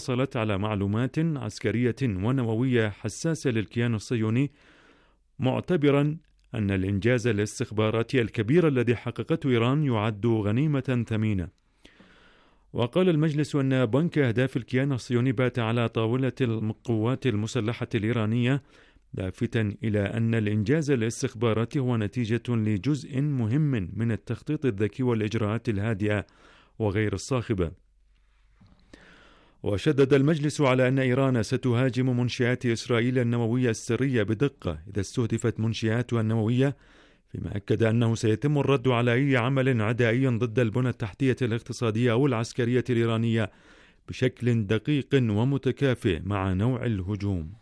حصلت على معلومات عسكرية ونووية حساسة للكيان الصهيوني، معتبرا أن الإنجاز الاستخباراتي الكبير الذي حققته إيران يعد غنيمة ثمينة. وقال المجلس أن بنك أهداف الكيان الصهيوني بات على طاولة القوات المسلحة الإيرانية، لافتا إلى أن الإنجاز الاستخباراتي هو نتيجة لجزء مهم من التخطيط الذكي والإجراءات الهادئة وغير الصاخبة. وشدد المجلس على أن إيران ستهاجم منشآت إسرائيل النووية السرية بدقة إذا استهدفت منشآتها النووية، فيما أكد أنه سيتم الرد على أي عمل عدائي ضد البنى التحتية الاقتصادية أو العسكرية الإيرانية بشكل دقيق ومتكافئ مع نوع الهجوم.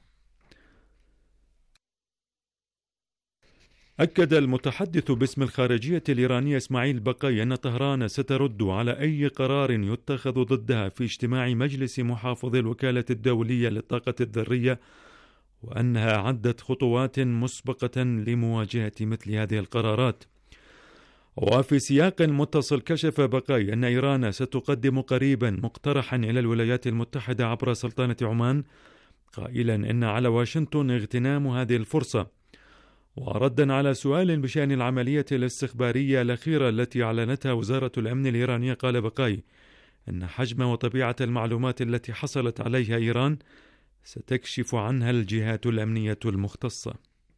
أكد المتحدث باسم الخارجية الإيرانية إسماعيل بقاي أن طهران سترد على أي قرار يتخذ ضدها في اجتماع مجلس محافظي الوكالة الدولية للطاقة الذرية، وأنها عدت خطوات مسبقة لمواجهة مثل هذه القرارات. وفي سياق متصل كشف بقاي أن إيران ستقدم قريبا مقترحا إلى الولايات المتحدة عبر سلطنة عمان، قائلا أن على واشنطن اغتنام هذه الفرصة. وردا على سؤال بشأن العملية الاستخبارية الأخيرة التي أعلنتها وزارة الأمن الإيرانية، قال بقاي أن حجم وطبيعة المعلومات التي حصلت عليها إيران ستكشف عنها الجهات الأمنية المختصة.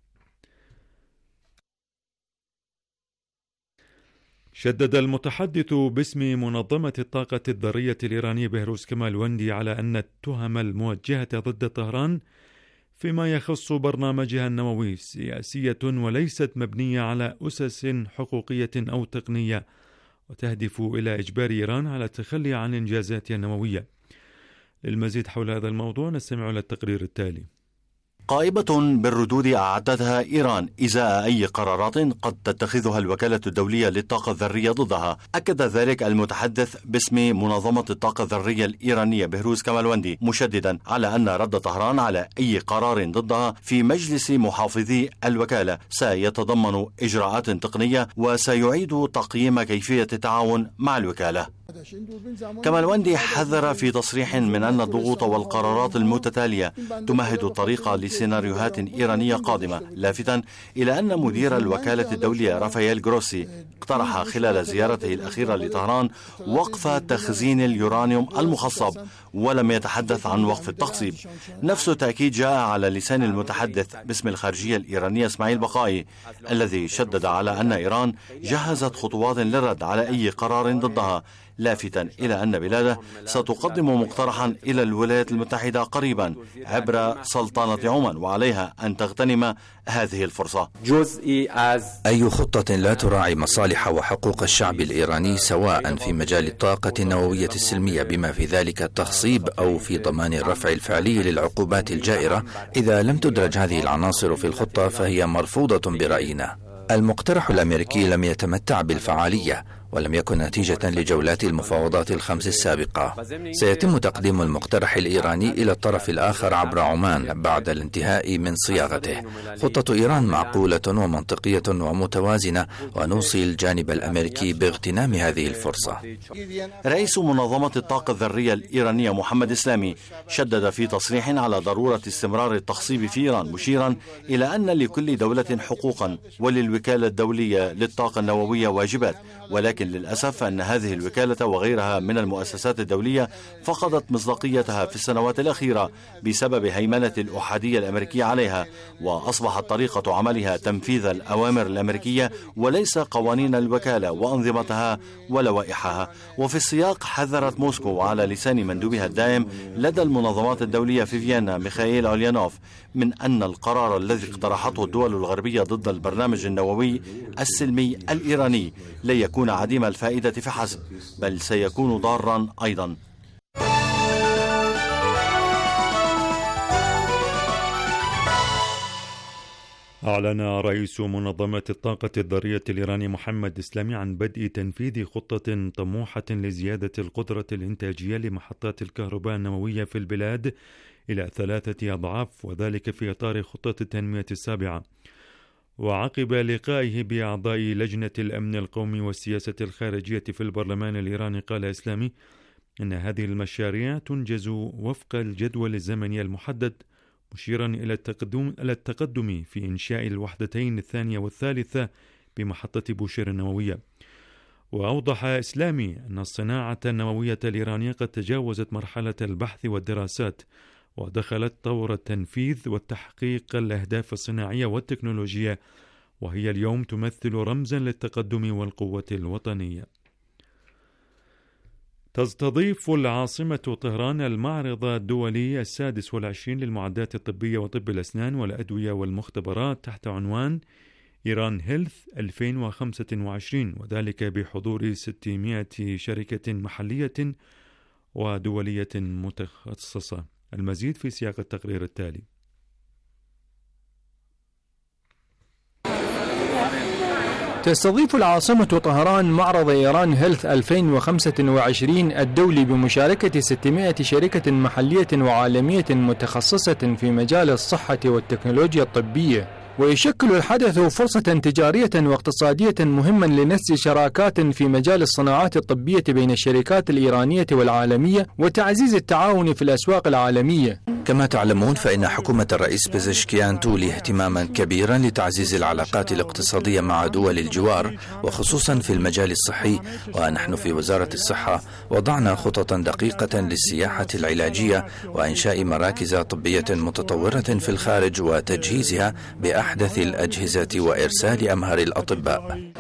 شدد المتحدث باسم منظمة الطاقة الذرية الإيرانية بهروز كمالوندي على أن التهم الموجهة ضد طهران فيما يخص برنامجها النووي سياسية وليست مبنية على أسس حقوقية أو تقنية، وتهدف إلى إجبار إيران على التخلي عن إنجازاتها النووية. للمزيد حول هذا الموضوع نستمع إلى التقرير التالي. قائمة بالردود أعدتها إيران إزاء أي قرارات قد تتخذها الوكالة الدولية للطاقة الذرية ضدها. أكد ذلك المتحدث باسم منظمة الطاقة الذرية الإيرانية بهروز كمالوندي، مشددا على أن رد طهران على أي قرار ضدها في مجلس محافظي الوكالة سيتضمن إجراءات تقنية وسيعيد تقييم كيفية التعاون مع الوكالة. كمالوندي حذر في تصريح من أن الضغوط والقرارات المتتالية تمهد الطريق لسيناريوهات إيرانية قادمة، لافتا إلى أن مدير الوكالة الدولية رافائيل جروسي اقترح خلال زيارته الأخيرة لطهران وقف تخزين اليورانيوم المخصب، ولم يتحدث عن وقف التخصيب. نفس التأكيد جاء على لسان المتحدث باسم الخارجية الإيرانية إسماعيل بقاي، الذي شدد على أن إيران جهزت خطوات للرد على أي قرار ضدها، لافتا إلى أن بلاده ستقدم مقترحا إلى الولايات المتحدة قريبا عبر سلطنة عمان، وعليها أن تغتنم هذه الفرصة. أي خطة لا تراعي مصالح وحقوق الشعب الإيراني سواء في مجال الطاقة النووية السلمية بما في ذلك التخصيب أو في ضمان الرفع الفعلي للعقوبات الجائرة، إذا لم تدرج هذه العناصر في الخطة فهي مرفوضة برأينا. المقترح الأمريكي لم يتمتع بالفعالية ولم يكن نتيجة لجولات المفاوضات الخمس السابقة. سيتم تقديم المقترح الإيراني إلى الطرف الآخر عبر عمان بعد الانتهاء من صياغته. خطة إيران معقولة ومنطقية ومتوازنة، ونوصي الجانب الأمريكي باغتنام هذه الفرصة. رئيس منظمة الطاقة الذرية الإيرانية محمد إسلامي شدد في تصريح على ضرورة استمرار التخصيب في إيران، مشيرا إلى أن لكل دولة حقوقا وللوكالة الدولية للطاقة النووية واجبات، ولكن للأسف أن هذه الوكالة وغيرها من المؤسسات الدولية فقدت مصداقيتها في السنوات الأخيرة بسبب هيمنة الأحادية الأمريكية عليها، وأصبحت طريقة عملها تنفيذ الأوامر الأمريكية وليس قوانين الوكالة وأنظمتها ولوائحها. وفي السياق حذرت موسكو على لسان مندوبها الدائم لدى المنظمات الدولية في فيينا ميخائيل أوليانوف من أن القرار الذي اقترحته الدول الغربية ضد البرنامج النووي السلمي الإيراني لا يكون عديم الفائدة فحسب، بل سيكون ضارا أيضا. أعلن رئيس منظمة الطاقة الذرية الإيراني محمد إسلامي عن بدء تنفيذ خطة طموحة لزيادة القدرة الإنتاجية لمحطات الكهرباء النووية في البلاد إلى 3 أضعاف، وذلك في إطار خطة التنمية السابعة. وعقب لقائه بأعضاء لجنة الأمن القومي والسياسة الخارجية في البرلمان الإيراني، قال إسلامي إن هذه المشاريع تنجز وفق الجدول الزمني المحدد، مشيرا إلى التقدم في إنشاء الوحدتين الثانية والثالثة بمحطة بوشير النووية. وأوضح إسلامي أن الصناعة النووية الإيرانية قد تجاوزت مرحلة البحث والدراسات ودخلت طور التنفيذ والتحقيق الأهداف الصناعية والتكنولوجية، وهي اليوم تمثل رمزا للتقدم والقوة الوطنية. تستضيف العاصمة طهران المعرض الدولي 26 للمعدات الطبية وطب الأسنان والأدوية والمختبرات تحت عنوان إيران هيلث 2025، وذلك بحضور 600 شركة محلية ودولية متخصصة. المزيد في سياق التقرير التالي. تستضيف العاصمة طهران معرض إيران هيلث 2025 الدولي بمشاركة 600 شركة محلية وعالمية متخصصة في مجال الصحة والتكنولوجيا الطبية، ويشكل الحدث فرصة تجارية واقتصادية مهما لنسج شراكات في مجال الصناعات الطبية بين الشركات الإيرانية والعالمية وتعزيز التعاون في الأسواق العالمية. كما تعلمون فإن حكومة الرئيس بزشكيان تولي اهتماما كبيرا لتعزيز العلاقات الاقتصادية مع دول الجوار وخصوصا في المجال الصحي، ونحن في وزارة الصحة وضعنا خططا دقيقة للسياحة العلاجية وإنشاء مراكز طبية متطورة في الخارج وتجهيزها بأحدث الأجهزة وإرسال أمهر الأطباء.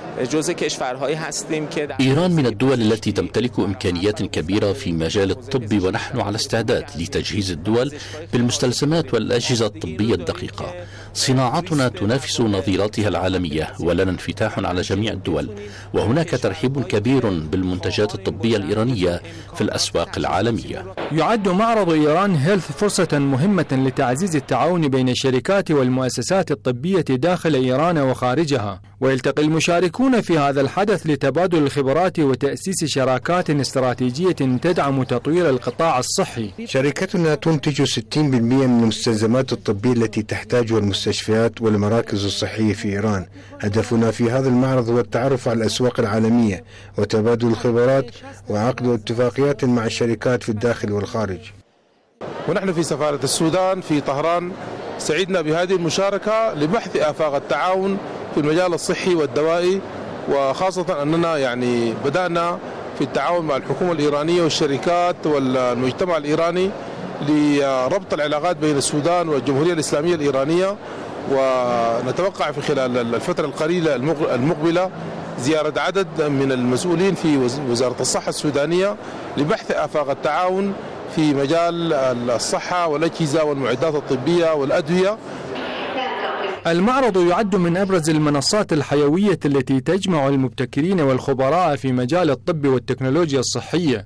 إيران من الدول التي تمتلك إمكانيات كبيرة في مجال الطب، ونحن على استعداد لتجهيز الدول بالمستلزمات والأجهزة الطبية الدقيقة. صناعتنا تنافس نظيراتها العالمية ولنا انفتاح على جميع الدول، وهناك ترحيب كبير بالمنتجات الطبية الإيرانية في الأسواق العالمية. يعد معرض إيران هيلث فرصة مهمة لتعزيز التعاون بين الشركات والمؤسسات الطبية داخل إيران وخارجها، ويلتقي المشاركون في هذا الحدث لتبادل الخبرات وتأسيس شراكات استراتيجية تدعم تطوير القطاع الصحي. شركتنا تنتج 60% من المستلزمات الطبية التي تحتاجها المستشفيات والمراكز الصحية في إيران. هدفنا في هذا المعرض هو التعرف على الأسواق العالمية وتبادل الخبرات وعقد اتفاقيات مع الشركات في الداخل والخارج. ونحن في سفارة السودان في طهران سعدنا بهذه المشاركة لبحث آفاق التعاون في المجال الصحي والدوائي، وخاصة أننا بدأنا في التعاون مع الحكومة الإيرانية والشركات والمجتمع الإيراني لربط العلاقات بين السودان والجمهورية الإسلامية الإيرانية، ونتوقع في خلال الفترة القليلة المقبلة زيارة عدد من المسؤولين في وزارة الصحة السودانية لبحث آفاق التعاون في مجال الصحة والأجهزة والمعدات الطبية والأدوية. المعرض يعد من أبرز المنصات الحيوية التي تجمع المبتكرين والخبراء في مجال الطب والتكنولوجيا الصحية.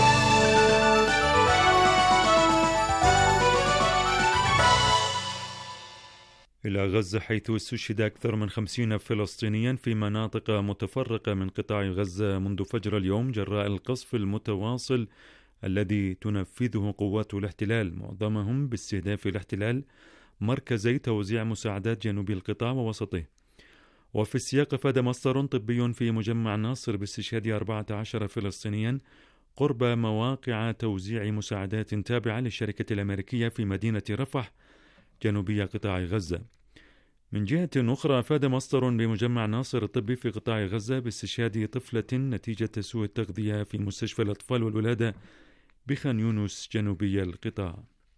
إلى غزة، حيث استشهد أكثر من 50 فلسطينيا في مناطق متفرقة من قطاع غزة منذ فجر اليوم جراء القصف المتواصل الذي تنفذه قوات الاحتلال، معظمهم باستهداف الاحتلال مركزي توزيع مساعدات جنوب القطاع ووسطه. وفي السياق أفاد مصدر طبي في مجمع ناصر باستشهاد 14 فلسطينيا قرب مواقع توزيع مساعدات تابعة للشركة الأمريكية في مدينة رفح جنوبي قطاع غزة. من جهة أخرى أفاد مصدر بمجمع ناصر الطبي في قطاع غزة باستشهاد طفلة نتيجة سوء التغذية في مستشفى الأطفال والولادة بخان يونس جنوبي القطاع.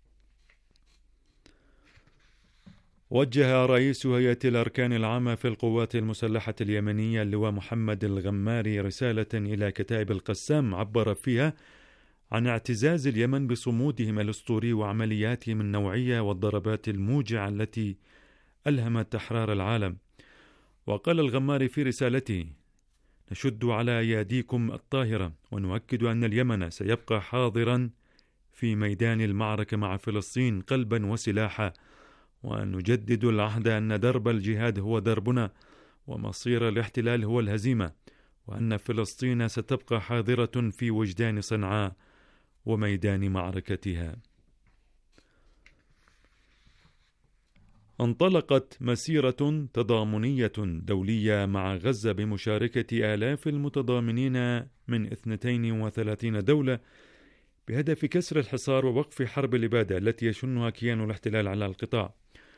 وجه رئيس هيئة الأركان العامة في القوات المسلحة اليمنية اللواء محمد الغماري رسالة إلى كتائب القسام عبر فيها عن اعتزاز اليمن بصمودهم الأسطوري وعملياتهم النوعية والضربات الموجعة التي ألهمت أحرار العالم. وقال الغماري في رسالته: نشد على أياديكم الطاهرة ونؤكد أن اليمن سيبقى حاضرا في ميدان المعركة مع فلسطين قلبا وسلاحا، وأن نجدد العهد أن درب الجهاد هو دربنا ومصير الاحتلال هو الهزيمة، وأن فلسطين ستبقى حاضرة في وجدان صنعاء وميدان معركتها. انطلقت مسيرة تضامنية دولية مع غزة بمشاركة آلاف المتضامنين من 32 دولة بهدف كسر الحصار ووقف حرب الإبادة التي يشنها كيان الاحتلال على القطاع.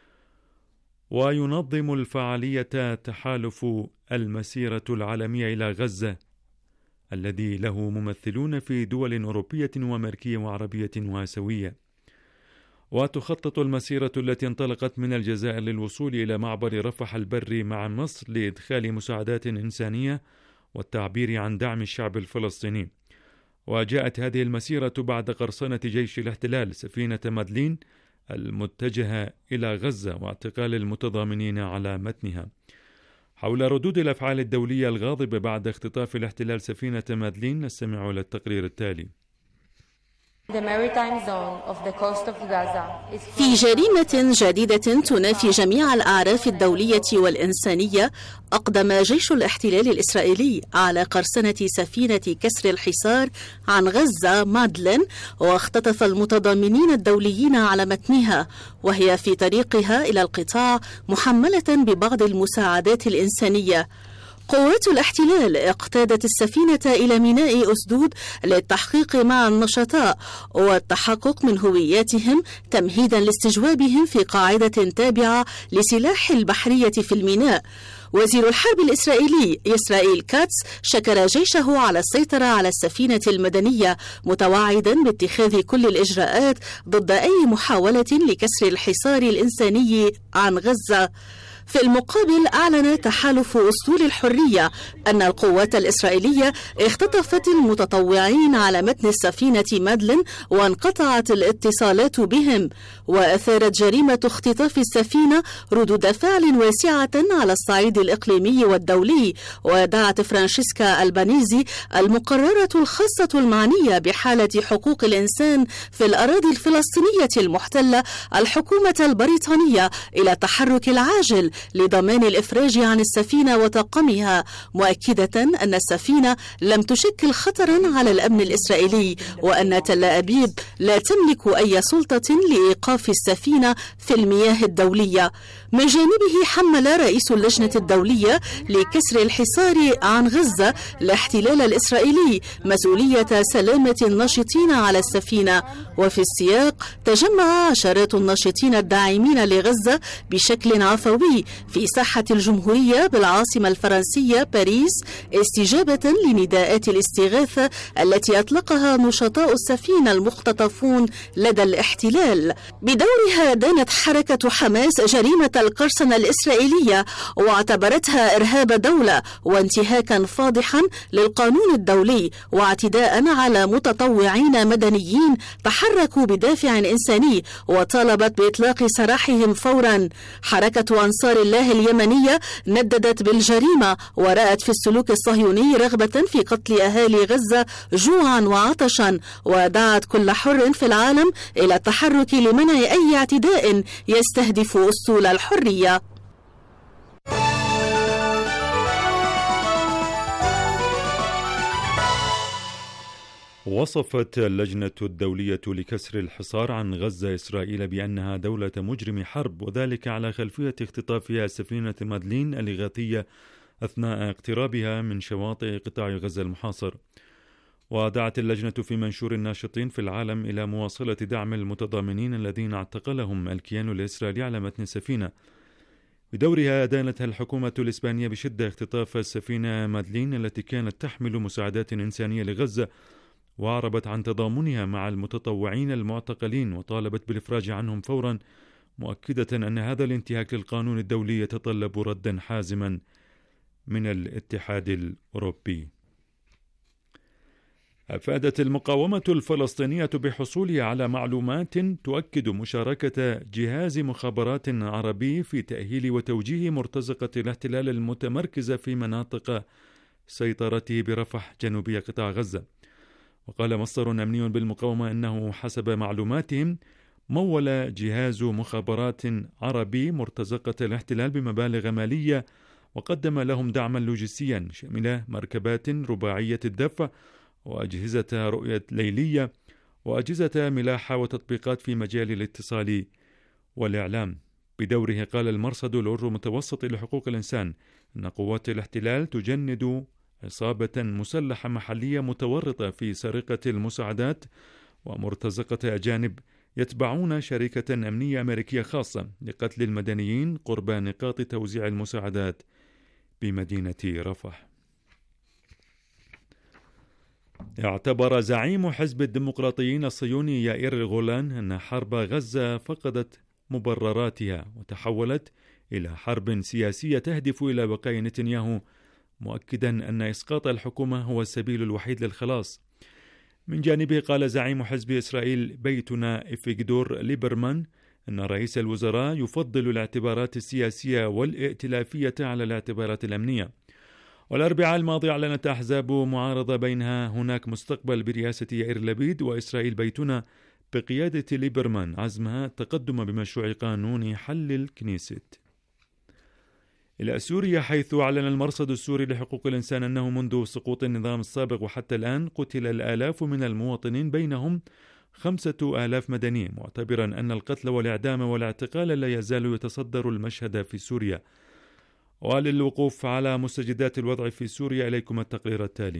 وينظم الفعالية تحالف المسيرة العالمية إلى غزة الذي له ممثلون في دول أوروبية وأمريكية وعربية وآسيوية. وتخطط المسيرة التي انطلقت من الجزائر للوصول إلى معبر رفح البري مع مصر لإدخال مساعدات إنسانية والتعبير عن دعم الشعب الفلسطيني. وجاءت هذه المسيرة بعد قرصنة جيش الاحتلال سفينة مادلين المتجهة إلى غزة واعتقال المتضامنين على متنها. حول ردود الأفعال الدولية الغاضبة بعد اختطاف الاحتلال سفينة مادلين نستمع إلى التقرير التالي. في جريمة جديدة تنافي جميع الأعراف الدولية والإنسانية، أقدم جيش الاحتلال الإسرائيلي على قرصنة سفينة كسر الحصار عن غزة مادلين واختطف المتضامنين الدوليين على متنها وهي في طريقها إلى القطاع محملة ببعض المساعدات الإنسانية. قوات الاحتلال اقتادت السفينة إلى ميناء أسدود للتحقيق مع النشطاء والتحقق من هوياتهم تمهيدا لاستجوابهم في قاعدة تابعة لسلاح البحرية في الميناء. وزير الحرب الإسرائيلي إسرائيل كاتس شكر جيشه على السيطرة على السفينة المدنية، متوعدا باتخاذ كل الإجراءات ضد أي محاولة لكسر الحصار الإنساني عن غزة. في المقابل أعلن تحالف أسطول الحرية أن القوات الإسرائيلية اختطفت المتطوعين على متن السفينة مادلين وانقطعت الاتصالات بهم. وأثارت جريمة اختطاف السفينة ردود فعل واسعة على الصعيد الإقليمي والدولي، ودعت فرانشيسكا ألبانيزي المقررة الخاصة المعنية بحالة حقوق الإنسان في الأراضي الفلسطينية المحتلة الحكومة البريطانية إلى التحرك العاجل لضمان الإفراج عن السفينة وطاقمها، مؤكدة أن السفينة لم تشكل خطرا على الأمن الإسرائيلي وأن تل أبيب لا تملك أي سلطة لإيقاف السفينة في المياه الدولية. من جانبه حمل رئيس اللجنة الدولية لكسر الحصار عن غزة الاحتلال الإسرائيلي مسؤولية سلامة الناشطين على السفينة. وفي السياق تجمع عشرات الناشطين الداعمين لغزة بشكل عفوي في ساحة الجمهورية بالعاصمة الفرنسية باريس استجابة لنداءات الاستغاثة التي أطلقها نشطاء السفينة المختطفون لدى الاحتلال. بدورها دانت حركة حماس جريمة القرصنة الإسرائيلية واعتبرتها إرهاب دولة وانتهاكا فاضحا للقانون الدولي واعتداء على متطوعين مدنيين تحركوا بدافع إنساني، وطالبت بإطلاق سراحهم فورا. حركة أنصار الله اليمنية نددت بالجريمة ورأت في السلوك الصهيوني رغبة في قتل أهالي غزة جوعا وعطشا، ودعت كل حر في العالم إلى التحرك لمنع أي اعتداء يستهدف أسطول الحرية. وصفت اللجنة الدولية لكسر الحصار عن غزة إسرائيل بأنها دولة مجرم حرب، وذلك على خلفية اختطافها سفينة مادلين الإغاثية أثناء اقترابها من شواطئ قطاع غزة المحاصر. ودعت اللجنة في منشور الناشطين في العالم إلى مواصلة دعم المتضامنين الذين اعتقلهم الكيان الإسرائيلي على متن السفينة. بدورها أدانت الحكومة الإسبانية بشدة اختطاف السفينة مادلين التي كانت تحمل مساعدات إنسانية لغزة، وأعربت عن تضامنها مع المتطوعين المعتقلين وطالبت بالإفراج عنهم فورا، مؤكدة أن هذا الانتهاك للقانون الدولي يتطلب ردا حازما من الاتحاد الأوروبي. أفادت المقاومة الفلسطينية بحصولها على معلومات تؤكد مشاركة جهاز مخابرات عربي في تأهيل وتوجيه مرتزقة الاحتلال المتمركزة في مناطق سيطرته برفح جنوبي قطاع غزة. وقال مصدر أمني بالمقاومة أنه حسب معلوماتهم مول جهاز مخابرات عربي مرتزقة الاحتلال بمبالغ مالية، وقدم لهم دعما لوجستيا شامل مركبات رباعية الدفع وأجهزة رؤية ليلية وأجهزة ملاحة وتطبيقات في مجال الاتصال والإعلام. بدوره قال المرصد العرو المتوسط لحقوق الإنسان أن قوات الاحتلال تجند عصابة مسلحة محلية متورطة في سرقة المساعدات ومرتزقة أجانب يتبعون شركة أمنية أمريكية خاصة لقتل المدنيين قرب نقاط توزيع المساعدات بمدينة رفح. اعتبر زعيم حزب الديمقراطيين الصهيوني يائير غولان أن حرب غزة فقدت مبرراتها وتحولت إلى حرب سياسية تهدف إلى بقاء نتنياهو، مؤكدا أن إسقاط الحكومة هو السبيل الوحيد للخلاص. من جانبه قال زعيم حزب إسرائيل بيتنا إفيغدور ليبرمان أن رئيس الوزراء يفضل الاعتبارات السياسية والائتلافية على الاعتبارات الأمنية. والأربعاء الماضي أعلنت أحزاب معارضة بينها هناك مستقبل برئاسة يائير لبيد وإسرائيل بيتنا بقيادة ليبرمان عزمها التقدم بمشروع قانون حل الكنيست. إلى سوريا، حيث أعلن المرصد السوري لحقوق الإنسان أنه منذ سقوط النظام السابق وحتى الآن قتل الآلاف من المواطنين، بينهم 5,000 مدني، معتبرا أن القتل والإعدام والاعتقال لا يزال يتصدر المشهد في سوريا. وللوقوف على مستجدات الوضع في سوريا إليكم التقرير التالي.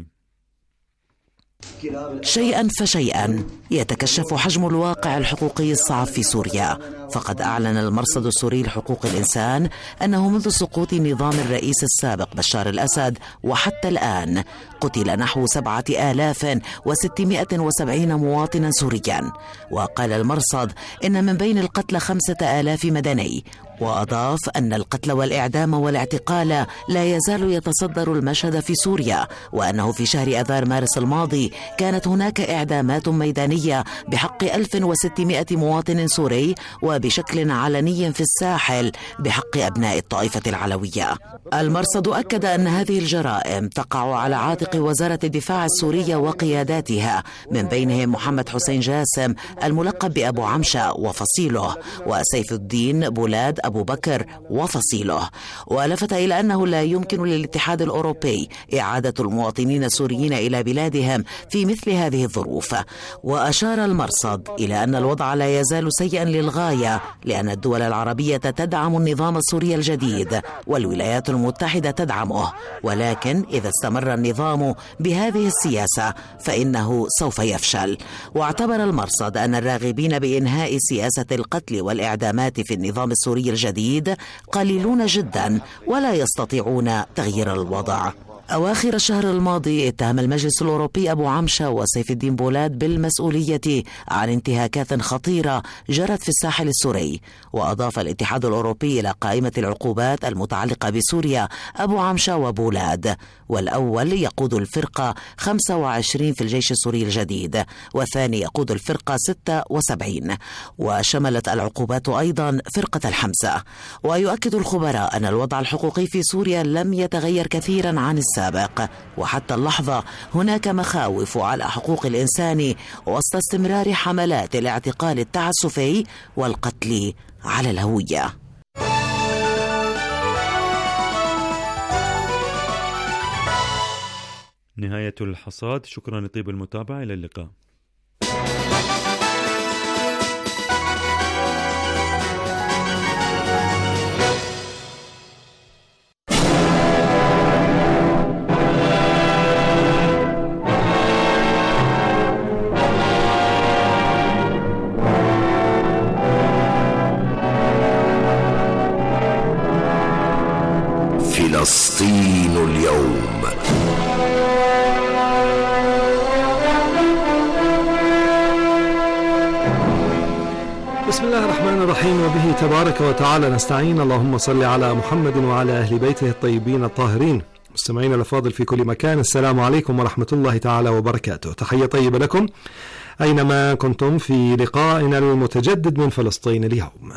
شيئا فشيئا يتكشف حجم الواقع الحقوقي الصعب في سوريا، فقد أعلن المرصد السوري لحقوق الإنسان أنه منذ سقوط نظام الرئيس السابق بشار الأسد وحتى الآن قتل نحو 7,670 مواطنا سوريا. وقال المرصد إن من بين القتلى 5,000 مدني، وأضاف أن القتل والإعدام والاعتقال لا يزال يتصدر المشهد في سوريا، وأنه في شهر أذار مارس الماضي كانت هناك إعدامات ميدانية بحق 1600 مواطن سوري، وبشكل علني في الساحل بحق أبناء الطائفة العلوية. المرصد أكد أن هذه الجرائم تقع على عاتق وزارة الدفاع السورية وقياداتها، من بينهم محمد حسين جاسم الملقب بأبو عمشة وفصيله، وسيف الدين بولاد أبو بكر وفصيله. ولفت إلى أنه لا يمكن للاتحاد الأوروبي إعادة المواطنين السوريين إلى بلادهم في مثل هذه الظروف. وأشار المرصد إلى أن الوضع لا يزال سيئا للغاية، لأن الدول العربية تدعم النظام السوري الجديد والولايات المتحدة تدعمه، ولكن إذا استمر النظام بهذه السياسة فإنه سوف يفشل. واعتبر المرصد أن الراغبين بإنهاء سياسة القتل والإعدامات في النظام السوري الجديد قليلون جدا ولا يستطيعون تغيير الوضع. أواخر الشهر الماضي اتهم المجلس الأوروبي أبو عمشة وسيف الدين بولاد بالمسؤولية عن انتهاكات خطيرة جرت في الساحل السوري. وأضاف الاتحاد الأوروبي إلى قائمة العقوبات المتعلقة بسوريا أبو عمشة وبولاد، والأول يقود الفرقة 25 في الجيش السوري الجديد، والثاني يقود الفرقة 76. وشملت العقوبات أيضا فرقة الحمسة. ويؤكد الخبراء أن الوضع الحقوقي في سوريا لم يتغير كثيرا عن السابق، وحتى اللحظة هناك مخاوف على حقوق الإنسان وسط استمرار حملات الاعتقال التعسفي والقتل على الهوية. نهاية الحصاد. شكرا لطيب المتابعة، إلى اللقاء. فلسطين اليوم. بسم الله الرحمن الرحيم، وبه تبارك وتعالى نستعين. اللهم صل على محمد وعلى أهل بيته الطيبين الطاهرين. مستمعين الأفاضل في كل مكان، السلام عليكم ورحمة الله تعالى وبركاته. تحية طيبة لكم أينما كنتم في لقائنا المتجدد من فلسطين اليوم.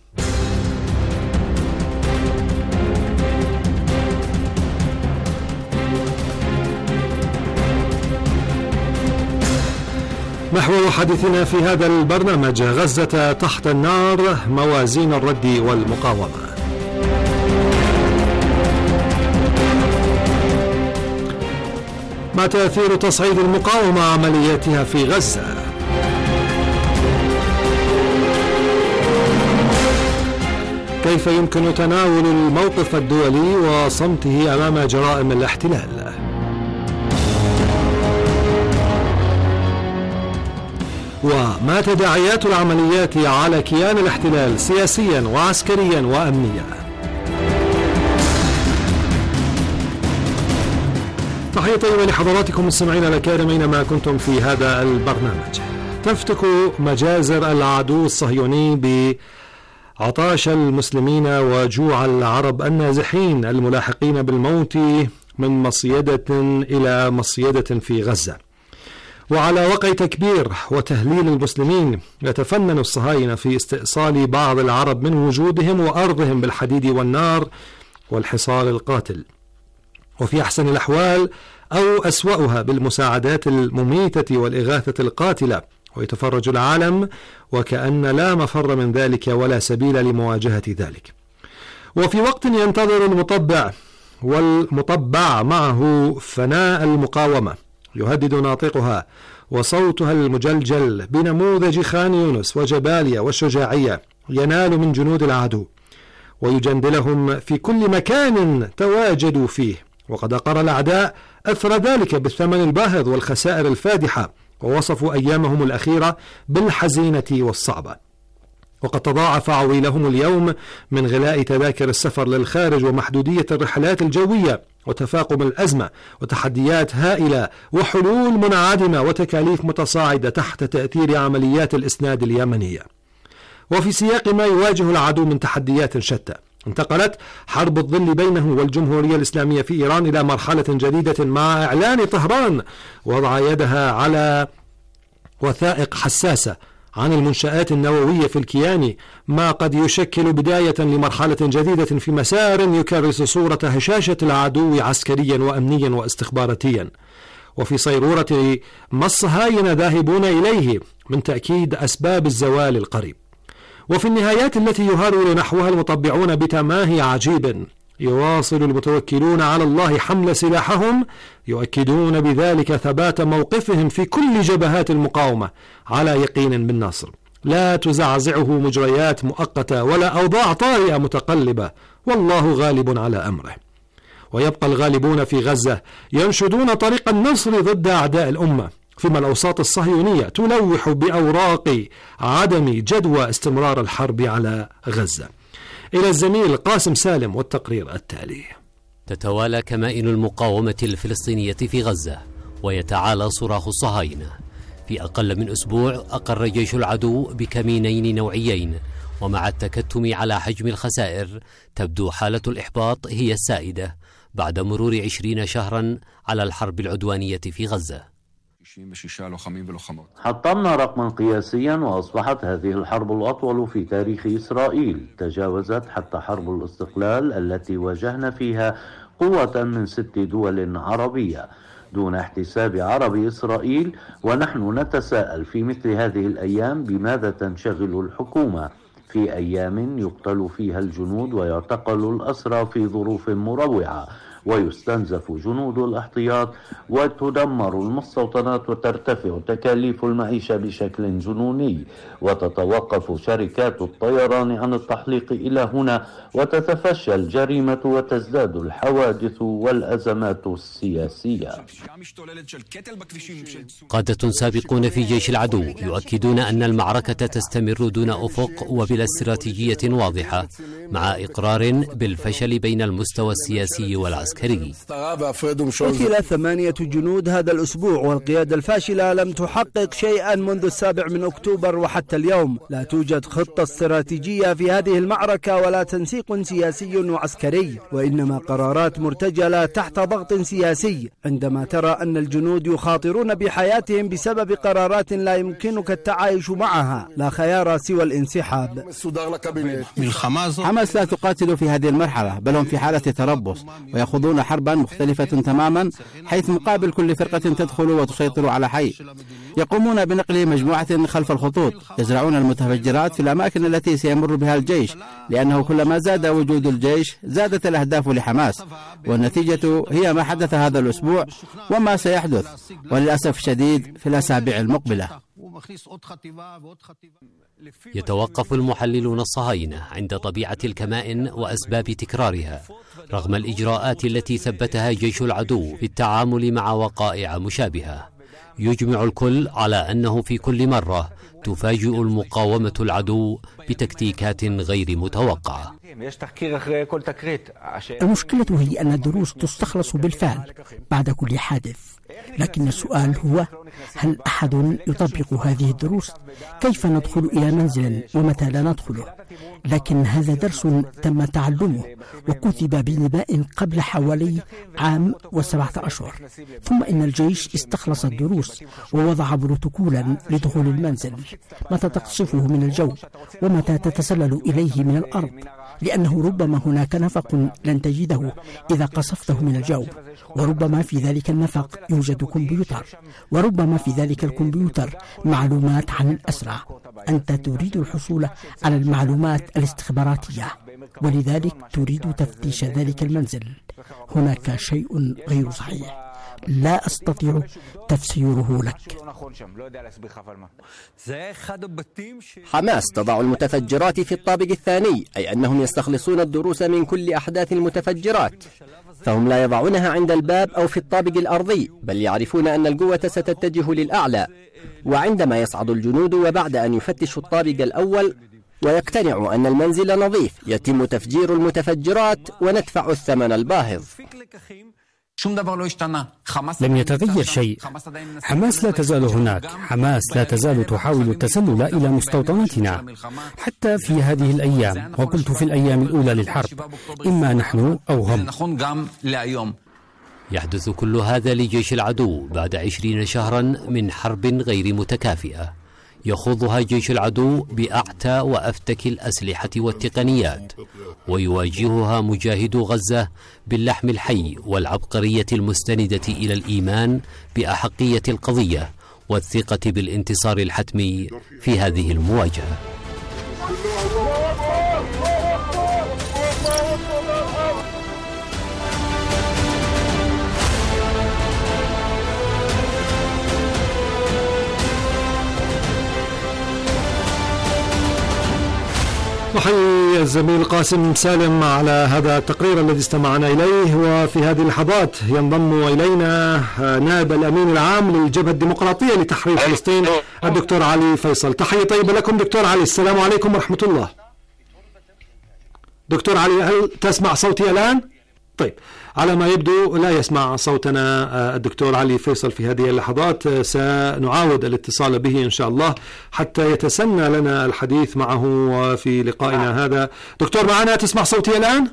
محور حديثنا في هذا البرنامج: غزة تحت النار، موازين الرد والمقاومة. ما تأثير تصعيد المقاومة عملياتها في غزة؟ كيف يمكن تناول الموقف الدولي وصمته أمام جرائم الاحتلال؟ وما تداعيات العمليات على كيان الاحتلال سياسيا وعسكريا وأمنيا. تحية طيبة لحضراتكم مستمعينا الأكارم أينما كنتم في هذا البرنامج. تفتك مجازر العدو الصهيوني بعطاش المسلمين وجوع العرب النازحين الملاحقين بالموت من مصيدة إلى مصيدة في غزة. وعلى وقع تكبير وتهليل المسلمين يتفنن الصهاينة في استئصال بعض العرب من وجودهم وأرضهم بالحديد والنار والحصار القاتل، وفي أحسن الأحوال أو أسوأها بالمساعدات المميتة والإغاثة القاتلة، ويتفرج العالم وكأن لا مفر من ذلك ولا سبيل لمواجهة ذلك. وفي وقت ينتظر المطبع والمطبع معه فناء المقاومة، يهدد ناطقها وصوتها المجلجل بنموذج خان يونس وجباليا والشجاعية ينال من جنود العدو ويجندلهم في كل مكان تواجدوا فيه. وقد أقر الأعداء أثر ذلك بالثمن الباهظ والخسائر الفادحة، ووصفوا أيامهم الأخيرة بالحزينة والصعبة. وقد تضاعف عويلهم اليوم من غلاء تذاكر السفر للخارج ومحدودية الرحلات الجوية وتفاقم الأزمة وتحديات هائلة وحلول منعدمة وتكاليف متصاعدة تحت تأثير عمليات الإسناد اليمنية. وفي سياق ما يواجه العدو من تحديات شتى، انتقلت حرب الظل بينه والجمهورية الإسلامية في إيران إلى مرحلة جديدة مع إعلان طهران وضع يدها على وثائق حساسة عن المنشآت النووية في الكيان، ما قد يشكل بداية لمرحلة جديدة في مسار يكرس صورة هشاشة العدو عسكريا وأمنيا واستخباراتيا، وفي صيرورة ما الصهاينة ذاهبون إليه من تأكيد أسباب الزوال القريب. وفي النهايات التي يهرول نحوها المطبعون بتماهي عجيب، يواصل المتوكلون على الله حمل سلاحهم، يؤكدون بذلك ثبات موقفهم في كل جبهات المقاومة على يقين بالنصر، لا تزعزعه مجريات مؤقتة ولا أوضاع طارئة متقلبة، والله غالب على أمره. ويبقى الغالبون في غزة ينشدون طريق النصر ضد أعداء الأمة، فيما الأوساط الصهيونية تلوح بأوراق عدم جدوى استمرار الحرب على غزة. إلى الزميل قاسم سالم والتقرير التالي. تتوالى كمائن المقاومة الفلسطينية في غزة ويتعالى صراخ الصهاينة. في أقل من أسبوع أقر جيش العدو بكمينين نوعيين، ومع التكتم على حجم الخسائر تبدو حالة الإحباط هي السائدة بعد مرور 20 شهرا على الحرب العدوانية في غزة. حطمنا رقما قياسيا، وأصبحت هذه الحرب الأطول في تاريخ إسرائيل، تجاوزت حتى حرب الاستقلال التي واجهنا فيها قوة من 6 دول عربية دون احتساب عرب إسرائيل. ونحن نتساءل في مثل هذه الأيام بماذا تنشغل الحكومة في أيام يقتل فيها الجنود ويعتقل الأسرى في ظروف مروعة، ويستنزف جنود الاحتياط، وتدمر المستوطنات، وترتفع تكاليف المعيشة بشكل جنوني، وتتوقف شركات الطيران عن التحليق إلى هنا، وتتفشى الجريمة وتزداد الحوادث والأزمات السياسية. قادة سابقون في جيش العدو يؤكدون أن المعركة تستمر دون أفق وبلا استراتيجية واضحة، مع إقرار بالفشل بين المستوى السياسي والعسكري. قتل 8 جنود هذا الأسبوع، والقيادة الفاشلة لم تحقق شيئا منذ 7 أكتوبر وحتى اليوم. لا توجد خطة استراتيجية في هذه المعركة ولا تنسيق سياسي وعسكري، وإنما قرارات مرتجلة تحت ضغط سياسي. عندما ترى أن الجنود يخاطرون بحياتهم بسبب قرارات لا يمكنك التعايش معها، لا خيار سوى الانسحاب. حماس لا تقاتل في هذه المرحلة، بل هم في حالة تربص ويخوضون حربا مختلفة تماما، حيث مقابل كل فرقة تدخل وتسيطر على حي يقومون بنقل مجموعة خلف الخطوط، يزرعون المتفجرات في الأماكن التي سيمر بها الجيش، لأنه كلما زاد وجود الجيش زادت الأهداف لحماس، والنتيجة هي ما حدث هذا الأسبوع وما سيحدث وللأسف الشديد في الأسابيع المقبلة. يتوقف المحللون الصهاينة عند طبيعة الكمائن وأسباب تكرارها، رغم الإجراءات التي ثبتها جيش العدو في التعامل مع وقائع مشابهة. يجمع الكل على أنه في كل مرة تفاجئ المقاومة العدو بتكتيكات غير متوقعة. المشكلة هي أن الدروس تستخلص بالفعل بعد كل حادث، لكن السؤال هو: هل أحد يطبق هذه الدروس؟ كيف ندخل إلى منزل ومتى لا ندخله؟ لكن هذا درس تم تعلمه وكتب بنداء قبل حوالي عام و7 أشهر، ثم إن الجيش استخلص الدروس ووضع بروتوكولا لدخول المنزل، متى تقصفه من الجو ومتى تتسلل إليه من الأرض، لأنه ربما هناك نفق لن تجده إذا قصفته من الجو، وربما في ذلك النفق يوجد كمبيوتر، وربما في ذلك الكمبيوتر معلومات عن الأسرى. أنت تريد الحصول على المعلومات الاستخباراتية، ولذلك تريد تفتيش ذلك المنزل. هناك شيء غير صحيح، لا أستطيع تفسيره لك. حماس تضع المتفجرات في الطابق الثاني، أي أنهم يستخلصون الدروس من كل أحداث المتفجرات، فهم لا يضعونها عند الباب أو في الطابق الأرضي، بل يعرفون أن القوة ستتجه للأعلى. وعندما يصعد الجنود وبعد أن يفتشوا الطابق الأول ويقتنعوا أن المنزل نظيف، يتم تفجير المتفجرات وندفع الثمن الباهظ. لم يتغير شيء. حماس لا تزال هناك، حماس لا تزال تحاول التسلل إلى مستوطنتنا حتى في هذه الأيام، وقلت في الأيام الأولى للحرب: إما نحن أو هم. يحدث كل هذا لجيش العدو بعد 20 شهرا من حرب غير متكافئة يخوضها جيش العدو بأعتى وأفتك الأسلحة والتقنيات، ويواجهها مجاهدو غزة باللحم الحي والعبقرية المستندة إلى الإيمان بأحقية القضية والثقة بالانتصار الحتمي في هذه المواجهة. نحيي الزميل قاسم سالم على هذا التقرير الذي استمعنا إليه. وفي هذه اللحظات ينضم إلينا نائب الأمين العام للجبهة الديمقراطية لتحرير فلسطين الدكتور علي فيصل. تحية طيبة لكم دكتور علي، السلام عليكم ورحمة الله. دكتور علي، هل تسمع صوتي الآن؟ طيب، على ما يبدو لا يسمع صوتنا الدكتور علي فيصل في هذه اللحظات. سنعاود الاتصال به إن شاء الله حتى يتسنى لنا الحديث معه في لقائنا هذا. دكتور معنا، تسمع صوتي الآن؟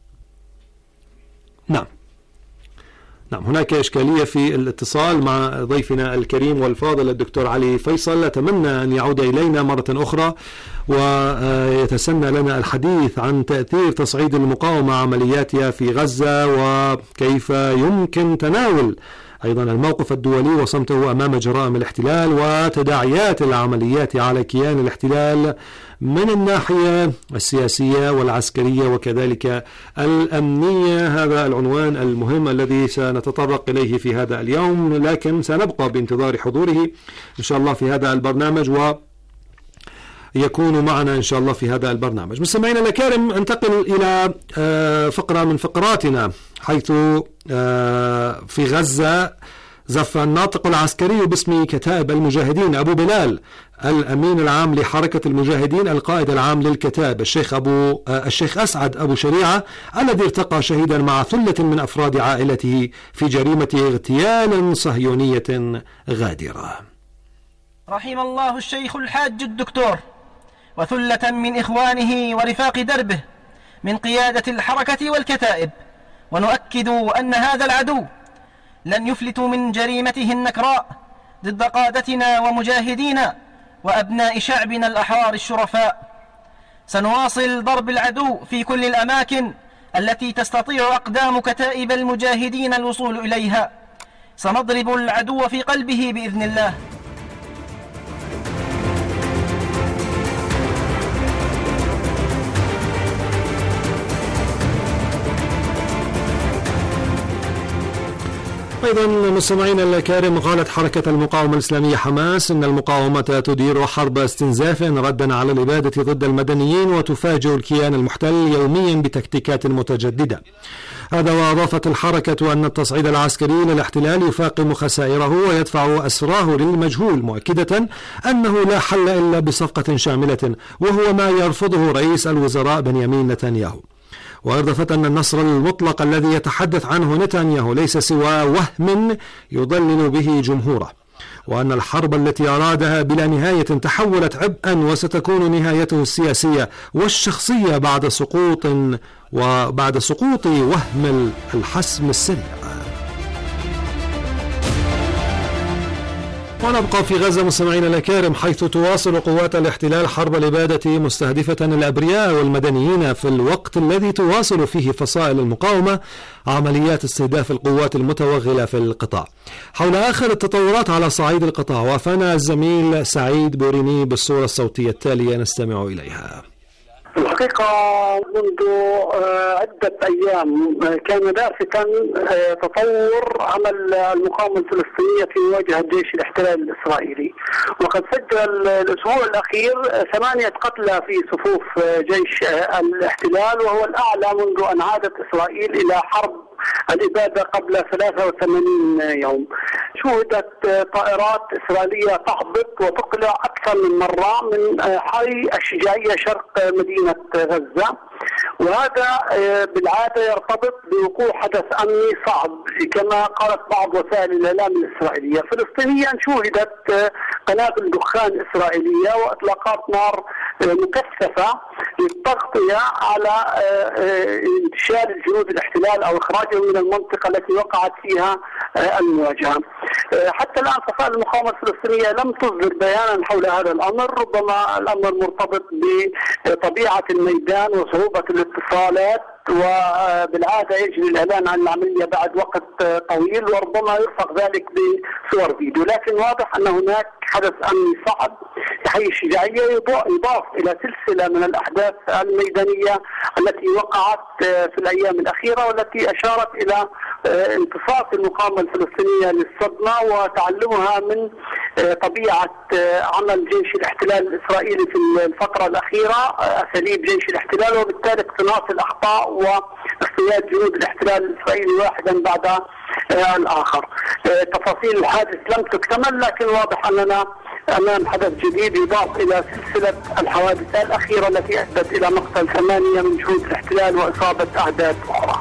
نعم، هناك إشكالية في الاتصال مع ضيفنا الكريم والفاضل الدكتور علي فيصل. أتمنى أن يعود إلينا مرة أخرى ويتسنى لنا الحديث عن تأثير تصعيد المقاومة عملياتها في غزة، وكيف يمكن تناول أيضا الموقف الدولي وصمته أمام جرائم الاحتلال وتداعيات العمليات على كيان الاحتلال من الناحية السياسية والعسكرية وكذلك الأمنية. هذا العنوان المهم الذي سنتطرق إليه في هذا اليوم، لكن سنبقى بانتظار حضوره إن شاء الله في هذا البرنامج ويكون معنا إن شاء الله في هذا البرنامج. مستمعينا الكرام، انتقل إلى فقرة من فقراتنا، حيث في غزة زف الناطق العسكري باسم كتائب المجاهدين أبو بلال الأمين العام لحركة المجاهدين القائد العام للكتائب الشيخ أسعد أبو شريعة، الذي ارتقى شهيدا مع ثلة من أفراد عائلته في جريمة اغتيال صهيونية غادرة. رحم الله الشيخ الحاج الدكتور وثلة من إخوانه ورفاق دربه من قيادة الحركة والكتائب، ونؤكد أن هذا العدو لن يفلتوا من جريمته النكراء ضد قادتنا ومجاهدينا وأبناء شعبنا الأحرار الشرفاء. سنواصل ضرب العدو في كل الأماكن التي تستطيع أقدام كتائب المجاهدين الوصول إليها. سنضرب العدو في قلبه بإذن الله. أيضا مستمعينا الكرام، قالت حركة المقاومة الإسلامية حماس إن المقاومة تدير حرب استنزاف ردا على الإبادة ضد المدنيين وتفاجئ الكيان المحتل يوميا بتكتيكات متجددة. هذا وأضافت الحركة أن التصعيد العسكري للاحتلال يفاقم خسائره ويدفع أسراه للمجهول، مؤكدة أنه لا حل إلا بصفقة شاملة، وهو ما يرفضه رئيس الوزراء بنيامين نتنياهو. وأضافت أن النصر المطلق الذي يتحدث عنه نتنياهو ليس سوى وهم يضلل به جمهوره، وأن الحرب التي أرادها بلا نهاية تحولت عبئا وستكون نهايته السياسية والشخصية بعد سقوط وهم الحسم السريع. ونبقى في غزة مستمعينا الأكارم، حيث تواصل قوات الاحتلال حرب الإبادة مستهدفة الأبرياء والمدنيين في الوقت الذي تواصل فيه فصائل المقاومة عمليات استهداف القوات المتوغلة في القطاع. حول آخر التطورات على صعيد القطاع وافانا الزميل سعيد بوريني بالصورة الصوتية التالية نستمع إليها. الحقيقة منذ عدة أيام كان لافتا تطور عمل المقاومة الفلسطينية في مواجهة جيش الاحتلال الإسرائيلي، وقد سجل الأسبوع الأخير 8 قتلى في صفوف جيش الاحتلال، وهو الأعلى منذ أن عادت إسرائيل إلى حرب الإبادة قبل 83 يوم. شهدت طائرات إسرائيلية تهبط وتقلع أكثر من مرة من حي الشجاعية شرق مدينة غزة، وهذا بالعادة يرتبط بوقوع حدث أمني صعب كما قالت بعض وسائل الإعلام الإسرائيلية. فلسطينيا شهدت قنابل دخان إسرائيلية وإطلاقات نار مكثفة للتغطية على انتشال الجنود الاحتلال أو إخراجهم من المنطقة التي وقعت فيها المواجهة. حتى الآن فصائل المقاومة الفلسطينية لم تصدر بيانا حول هذا الأمر، ربما الأمر مرتبط بطبيعة الميدان وصعوبة الاتصالات، وبالعادة يجري الإعلان عن العملية بعد وقت طويل وربما يرفق ذلك بصور فيديو، لكن واضح أن هناك حدث أمني صعب في حي الشجاعية يضاف إلى سلسلة من الأحداث الميدانية التي وقعت في الأيام الأخيرة والتي أشارت إلى امتصاص المقاومة الفلسطينية للصدمة وتعلمها من طبيعة عمل جيش الاحتلال الإسرائيلي في الفترة الأخيرة، أساليب جيش الاحتلال، وبالتالي اقتناص الأخطاء واصطياد جنود الاحتلال الإسرائيلي واحدا بعد الآخر. تفاصيل الحادث لم تكتمل، لكن واضح أننا أمام حدث جديد يضاف إلى سلسلة الحوادث الأخيرة التي أدت إلى مقتل 8 من جنود الاحتلال وإصابة أعداد أخرى.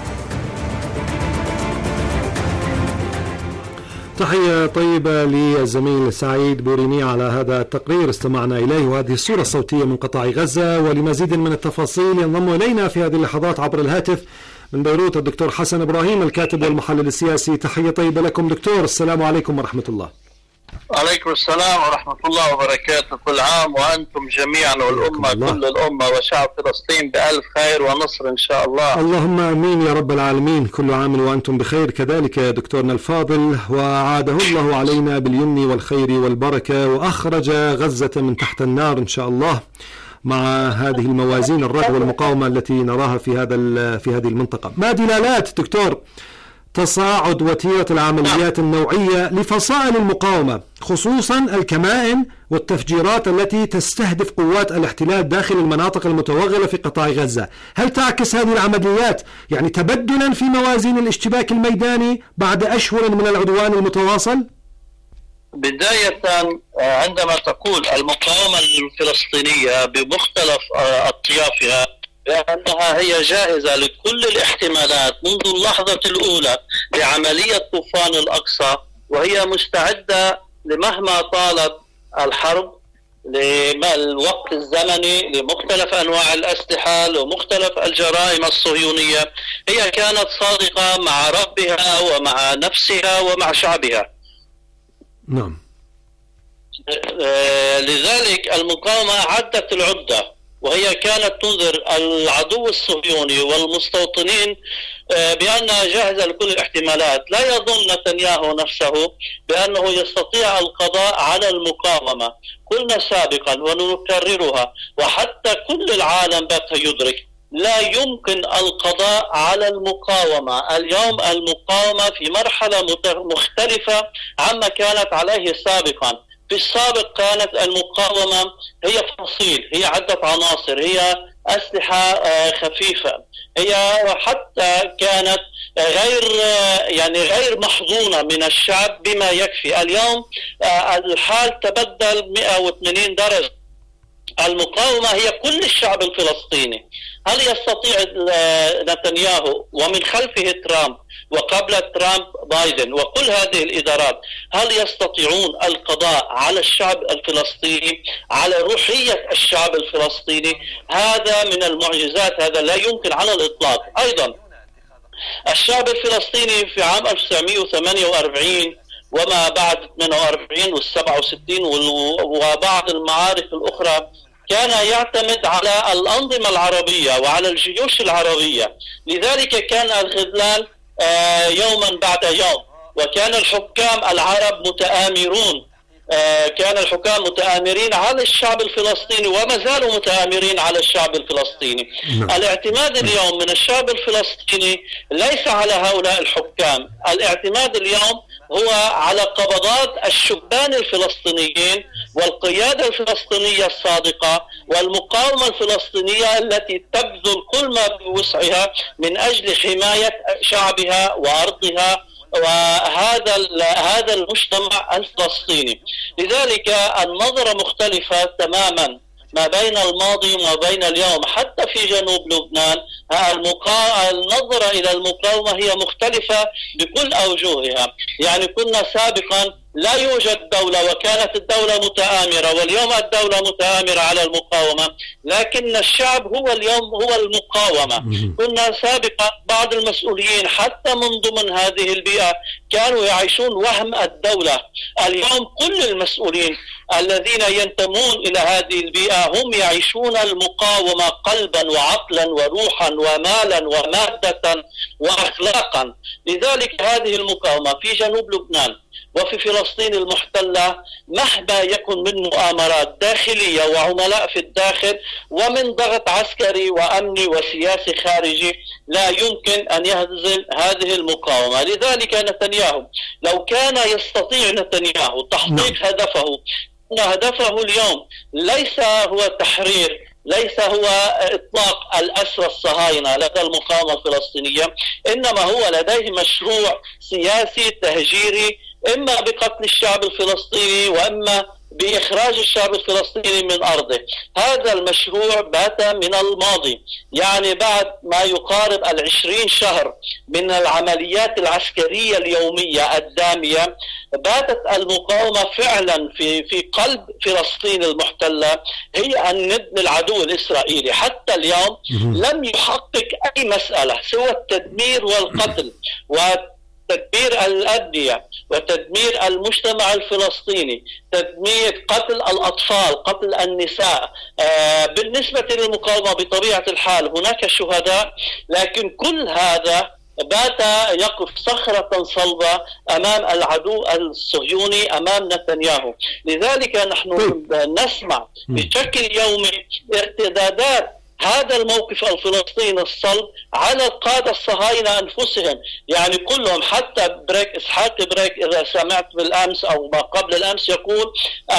تحية طيبة للزميل سعيد بوريني على هذا التقرير استمعنا إليه وهذه الصورة الصوتية من قطاع غزة. ولمزيد من التفاصيل ينضم إلينا في هذه اللحظات عبر الهاتف من بيروت الدكتور حسن إبراهيم الكاتب والمحلل السياسي. تحية طيبة لكم دكتور، السلام عليكم ورحمة الله. عليكم السلام ورحمة الله وبركاته. كل عام وأنتم جميعا والأمة كل الأمة وشعب فلسطين بألف خير ونصر إن شاء الله. اللهم آمين يا رب العالمين. كل عام وأنتم بخير كذلك يا دكتورنا الفاضل، وعاده الله علينا باليمن والخير والبركة وأخرج غزة من تحت النار إن شاء الله، مع هذه الموازين الرد والمقاومة التي نراها في هذه المنطقة. ما دلالات دكتور تصاعد وتيرة العمليات النوعية لفصائل المقاومة، خصوصا الكمائن والتفجيرات التي تستهدف قوات الاحتلال داخل المناطق المتوغلة في قطاع غزة؟ هل تعكس هذه العمليات يعني تبدلا في موازين الاشتباك الميداني بعد أشهر من العدوان المتواصل؟ بداية عندما تقول المقاومة الفلسطينية بمختلف أطيافها لأنها هي جاهزة لكل الاحتمالات منذ اللحظة الأولى لعملية طوفان الأقصى، وهي مستعدة لمهما طالت الحرب، للوقت الزمني، لمختلف أنواع الأسلحة، لمختلف الجرائم الصهيونية. هي كانت صادقة مع ربها ومع نفسها ومع شعبها. نعم. لذلك المقاومة عدت العدة، وهي كانت تنذر العدو الصهيوني والمستوطنين بأنها جاهزة لكل الاحتمالات. لا يظن نتنياهو نفسه بأنه يستطيع القضاء على المقاومة. قلنا سابقا ونكررها وحتى كل العالم بات يدرك لا يمكن القضاء على المقاومة. اليوم المقاومة في مرحلة مختلفة عما كانت عليه سابقا. في السابق كانت المقاومة هي فصيل، هي عدة عناصر، هي أسلحة خفيفة، هي حتى كانت غير محظونة من الشعب بما يكفي. اليوم الحال تبدل 180 درجة. المقاومة هي كل الشعب الفلسطيني. هل يستطيع نتنياهو ومن خلفه ترامب وقبل ترامب بايدن وكل هذه الإدارات، هل يستطيعون القضاء على الشعب الفلسطيني، على روحية الشعب الفلسطيني؟ هذا من المعجزات، هذا لا يمكن على الإطلاق. أيضا الشعب الفلسطيني في عام 1948 وما بعد 48 وال67 وبعض المعارك الأخرى كان يعتمد على الأنظمة العربية وعلى الجيوش العربية. لذلك كان الخذلان يوما بعد يوم، وكان الحكام العرب متآمرون، كان الحكام متآمرين على الشعب الفلسطيني وما زالوا متآمرين على الشعب الفلسطيني. الاعتماد اليوم من الشعب الفلسطيني ليس على هؤلاء الحكام، الاعتماد اليوم هو على قبضات الشبان الفلسطينيين والقيادة الفلسطينية الصادقة والمقاومة الفلسطينية التي تبذل كل ما بوسعها من أجل حماية شعبها وأرضها وهذا المجتمع الفلسطيني. لذلك النظرة مختلفة تماما ما بين الماضي وما بين اليوم. حتى في جنوب لبنان النظرة إلى المقاومة هي مختلفة بكل أوجهها. يعني كنا سابقا لا يوجد دولة وكانت الدولة متآمرة، واليوم الدولة متآمرة على المقاومة، لكن الشعب هو اليوم هو المقاومة. كنا سابقا بعض المسؤولين حتى من ضمن هذه البيئة كانوا يعيشون وهم الدولة. اليوم كل المسؤولين الذين ينتمون إلى هذه البيئة هم يعيشون المقاومة قلبا وعقلا وروحا ومالا ومادة وأخلاقا. لذلك هذه المقاومة في جنوب لبنان وفي فلسطين المحتلة مهما يكن من مؤامرات داخلية وعملاء في الداخل ومن ضغط عسكري وأمني وسياسي خارجي لا يمكن أن يهزم هذه المقاومة. لذلك نتنياهو لو كان يستطيع نتنياهو تحقيق هدفه، أن هدفه اليوم ليس هو تحرير، ليس هو إطلاق الأسرى الصهاينة لدى المقاومة الفلسطينية، إنما هو لديه مشروع سياسي تهجيري، إما بقتل الشعب الفلسطيني وإما بإخراج الشعب الفلسطيني من أرضه. هذا المشروع بات من الماضي، يعني بعد ما يقارب 20 شهر من العمليات العسكرية اليومية الدامية، باتت المقاومة فعلا في قلب فلسطين المحتلة هي أن ندم العدو الإسرائيلي. حتى اليوم لم يحقق أي مسألة سوى التدمير والقتل وتدمير الأبنية وتدمير المجتمع الفلسطيني، تدمير قتل الأطفال، قتل النساء. بالنسبة للمقاومة بطبيعة الحال هناك شهداء، لكن كل هذا بات يقف صخرة صلبة أمام العدو الصهيوني، أمام نتنياهو. لذلك نحن نسمع بشكل يومي ارتدادات هذا الموقف الفلسطيني الصلب على القادة الصهاينة أنفسهم. يعني كلهم، حتى إسحاق بريك إذا سمعت بالأمس أو ما قبل الأمس يقول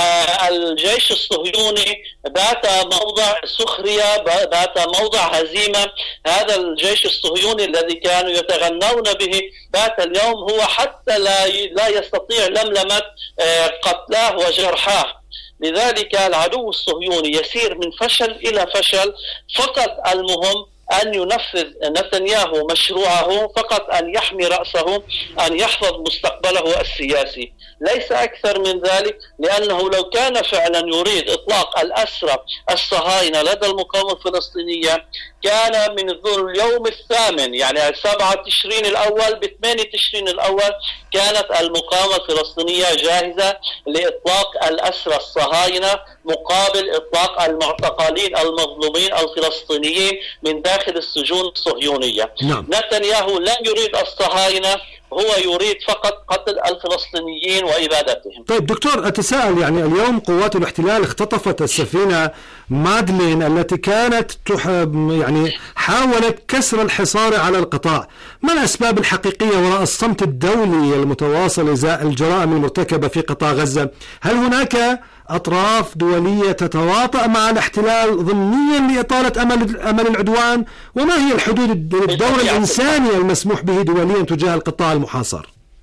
الجيش الصهيوني بات موضع سخرية، بات موضع هزيمة. هذا الجيش الصهيوني الذي كانوا يتغنون به بات اليوم هو حتى لا يستطيع لملمة قتلاه وجرحاه. لذلك العدو الصهيوني يسير من فشل إلى فشل. فقط المهم أن ينفذ نتنياهو مشروعه، فقط أن يحمي رأسه، أن يحفظ مستقبله السياسي، ليس أكثر من ذلك. لأنه لو كان فعلا يريد إطلاق الأسرى الصهاينة لدى المقاومة الفلسطينية كان من اليوم الثامن، يعني 7 تشرين الأول ب8 تشرين الأول كانت المقاومة الفلسطينية جاهزة لإطلاق الأسرى الصهاينة مقابل إطلاق المعتقلين المظلومين الفلسطينيين من داخل السجون الصهيونية. نتنياهو لا يريد الصهاينة، هو يريد فقط قتل الفلسطينيين وإبادتهم. طيب دكتور، أتساءل يعني اليوم قوات الاحتلال اختطفت السفينة مادلين التي كانت يعني حاولت كسر الحصار على القطاع. ما الأسباب الحقيقية وراء الصمت الدولي المتواصل إزاء الجرائم المرتكبة في قطاع غزة؟ هل هناك أطراف دولية تتواطأ مع الاحتلال ضمنيا لإطالة أمل العدوان؟ وما هي الحدود الدور الإنساني المسموح به دوليا تجاه القطاع المحاصر؟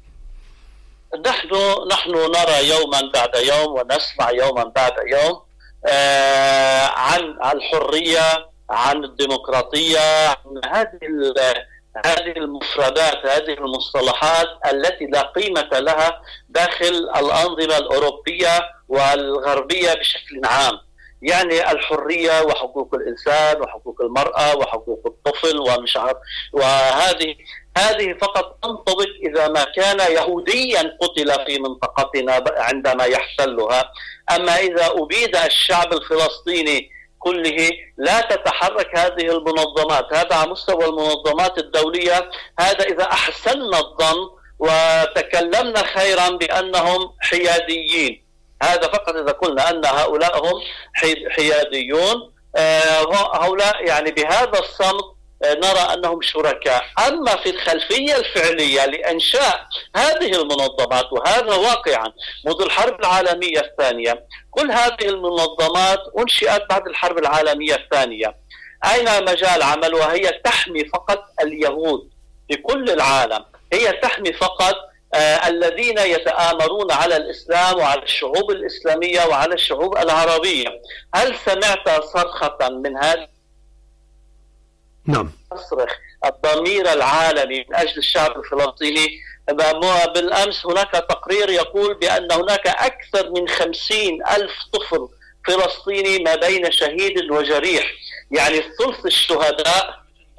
نحن نرى يوما بعد يوم ونسمع يوما بعد يوم عن الحرية، عن الديمقراطية، عن هذه المفردات، هذه المصطلحات التي لا قيمة لها داخل الأنظمة الأوروبية والغربية بشكل عام. يعني الحرية وحقوق الإنسان وحقوق المرأة وحقوق الطفل هذه فقط تنطبق إذا ما كان يهوديا قتل في منطقتنا عندما يحتلها. أما إذا أبيد الشعب الفلسطيني كله لا تتحرك هذه المنظمات. هذا على مستوى المنظمات الدولية، هذا إذا أحسننا الظن وتكلمنا خيرا بأنهم حياديين. هذا فقط إذا قلنا أن هؤلاء هم حياديون. هؤلاء يعني بهذا الصمت نرى أنهم شركاء. أما في الخلفية الفعلية لإنشاء هذه المنظمات، وهذا واقعا منذ الحرب العالمية الثانية، كل هذه المنظمات أنشئت بعد الحرب العالمية الثانية. أين مجال عملها؟ هي تحمي فقط اليهود في كل العالم، هي تحمي فقط الذين يتآمرون على الإسلام وعلى الشعوب الإسلامية وعلى الشعوب العربية. هل سمعت صرخة من هذه؟ نعم. تصرخ الضمير العالمي من أجل الشعب الفلسطيني. بالأمس هناك تقرير يقول بأن هناك أكثر من 50,000 طفل فلسطيني ما بين شهيد وجريح، يعني ثلث الشهداء،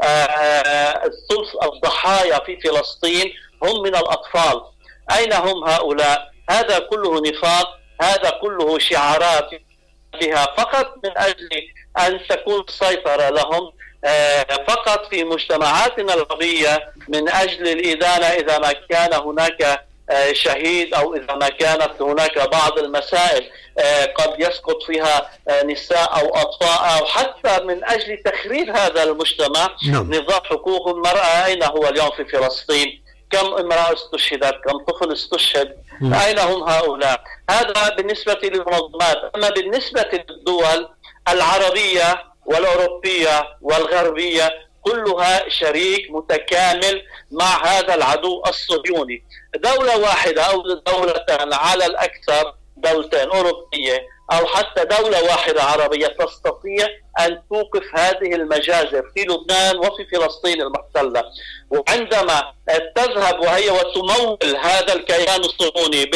ثلث الضحايا في فلسطين هم من الأطفال. أين هم هؤلاء؟ هذا كله نفاق، هذا كله شعارات بها فقط من أجل أن تكون السيطرة لهم فقط في مجتمعاتنا العربية، من أجل الإدانة إذا ما كان هناك شهيد أو إذا ما كانت هناك بعض المسائل قد يسقط فيها نساء أو أطفال، أو حتى من أجل تخريب هذا المجتمع. نظام حقوق المرأة أين هو اليوم في فلسطين؟ كم امرأة استشهدت؟ كم طفل استشهد؟ أين هم هؤلاء؟ هذا بالنسبة للمنظمات. أما بالنسبة للدول العربية والأوروبية والغربية كلها شريك متكامل مع هذا العدو الصهيوني. دولة واحدة أو دولتان على الأكثر، دولتين أوروبية أو حتى دولة واحدة عربية تستطيع أن توقف هذه المجازر في لبنان وفي فلسطين المحتلة. وعندما تذهب وهي وتمول هذا الكيان الصهيوني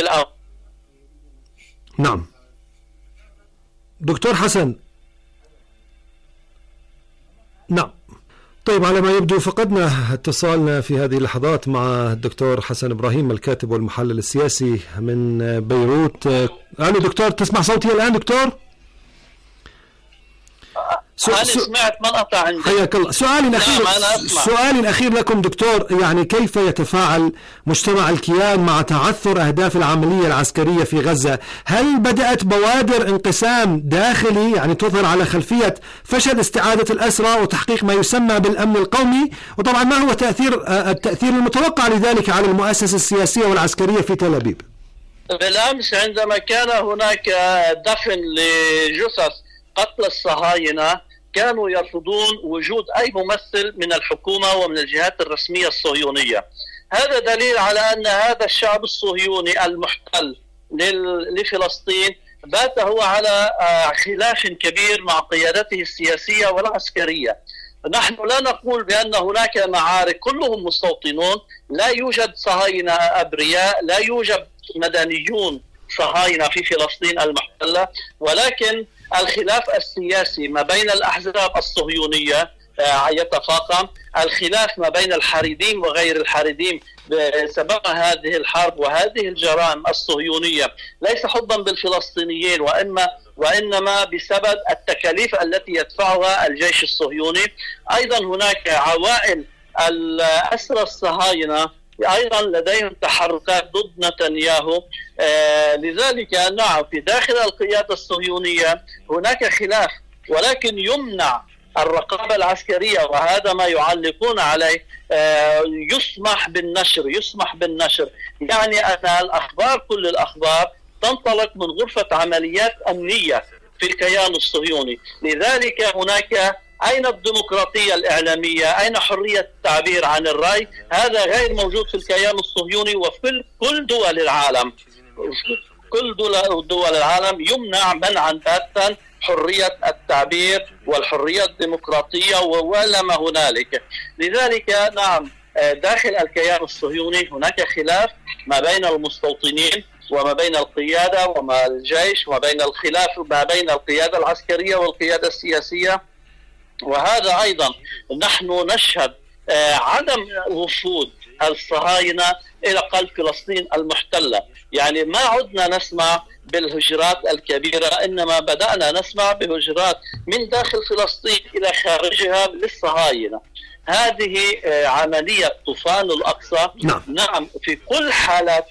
نعم. دكتور حسن، نعم. طيب، على ما يبدو فقدنا اتصالنا في هذه اللحظات مع الدكتور حسن إبراهيم، الكاتب والمحلل السياسي من بيروت. ألو دكتور، تسمع صوتي الآن دكتور؟ أنا سمعت من قطع عندي. حياك الله. سؤالي الأخير لكم دكتور، يعني كيف يتفاعل مجتمع الكيان مع تعثر أهداف العملية العسكرية في غزة؟ هل بدأت بوادر انقسام داخلي يعني تظهر على خلفية فشل استعادة الأسرى وتحقيق ما يسمى بالأمن القومي؟ وطبعا ما هو التأثير المتوقع لذلك على المؤسسة السياسية والعسكرية في تل أبيب؟ بالأمس عندما كان هناك دفن لجثث قتل الصهاينة كانوا يرفضون وجود أي ممثل من الحكومة ومن الجهات الرسمية الصهيونية. هذا دليل على أن هذا الشعب الصهيوني المحتل لفلسطين بات هو على خلاف كبير مع قيادته السياسية والعسكرية. نحن لا نقول بأن هناك معارك، كلهم مستوطنون، لا يوجد صهاينة أبرياء، لا يوجد مدنيون صهاينة في فلسطين المحتلة، ولكن الخلاف السياسي ما بين الأحزاب الصهيونية يتفاقم. الخلاف ما بين الحريديم وغير الحريديم بسبب هذه الحرب وهذه الجرائم الصهيونية، ليس حبا بالفلسطينيين وإنما بسبب التكاليف التي يدفعها الجيش الصهيوني. أيضا هناك عوائل الأسرى الصهاينة أيضا لديهم تحركات ضد نتنياهو. لذلك نعم في داخل القيادة الصهيونية هناك خلاف، ولكن يمنع الرقابة العسكرية، وهذا ما يعلقون عليه. يسمح بالنشر، يعني أن الأخبار كل الأخبار تنطلق من غرفة عمليات أمنية في الكيان الصهيوني. لذلك هناك أين الديمقراطية الإعلامية؟ أين حرية التعبير عن الرأي؟ هذا غير موجود في الكيان الصهيوني وفي كل دول العالم. كل دول العالم يمنع منعا باتا حرية التعبير والحرية الديمقراطية ولا ما هنالك. لذلك نعم داخل الكيان الصهيوني هناك خلاف ما بين المستوطنين وما بين القيادة وما الجيش، وما بين الخلاف ما بين القيادة العسكرية والقيادة السياسية. وهذا أيضا نحن نشهد عدم وفود الصهاينة إلى قلب فلسطين المحتلة. يعني ما عدنا نسمع بالهجرات الكبيرة، إنما بدأنا نسمع بهجرات من داخل فلسطين إلى خارجها للصهاينة. هذه عملية طوفان الأقصى. نعم في كل حالات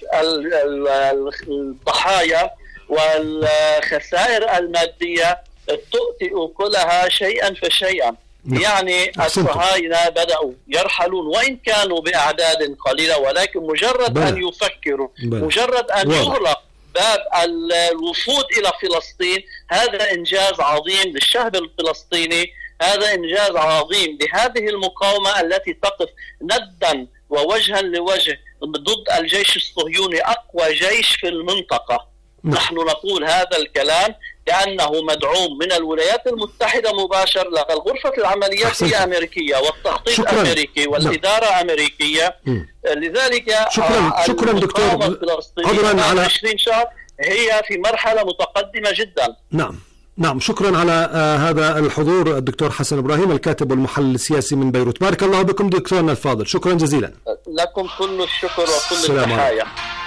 الضحايا والخسائر المادية تؤتي كلها شيئا فشيئا. يعني الصهاينة بدأوا يرحلون وإن كانوا بأعداد قليلة، ولكن مجرد أن يفكروا، مجرد أن يغلق باب الوفود إلى فلسطين، هذا إنجاز عظيم للشعب الفلسطيني، هذا إنجاز عظيم لهذه المقاومة التي تقف ندا ووجها لوجه ضد الجيش الصهيوني، أقوى جيش في المنطقة. نحن نقول هذا الكلام لأنه مدعوم من الولايات المتحدة مباشر، لأن غرفة العمليات هي أمريكية والتخطيط أمريكي والإدارة أمريكية. لذلك شكرا دكتور. عبرا على 20 شهر هي في مرحلة متقدمة جدا. نعم شكرا على هذا الحضور الدكتور حسن إبراهيم الكاتب والمحلل السياسي من بيروت. بارك الله بكم دكتورنا الفاضل، شكرا جزيلا. لكم كل الشكر وكل التحايا.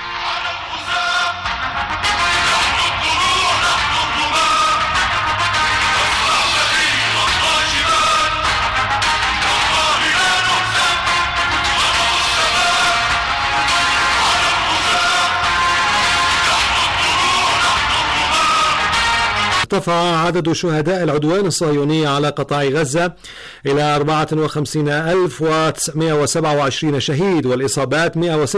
ارتفع عدد شهداء العدوان الصهيوني على قطاع غزة إلى 54,927 شهيد، والإصابات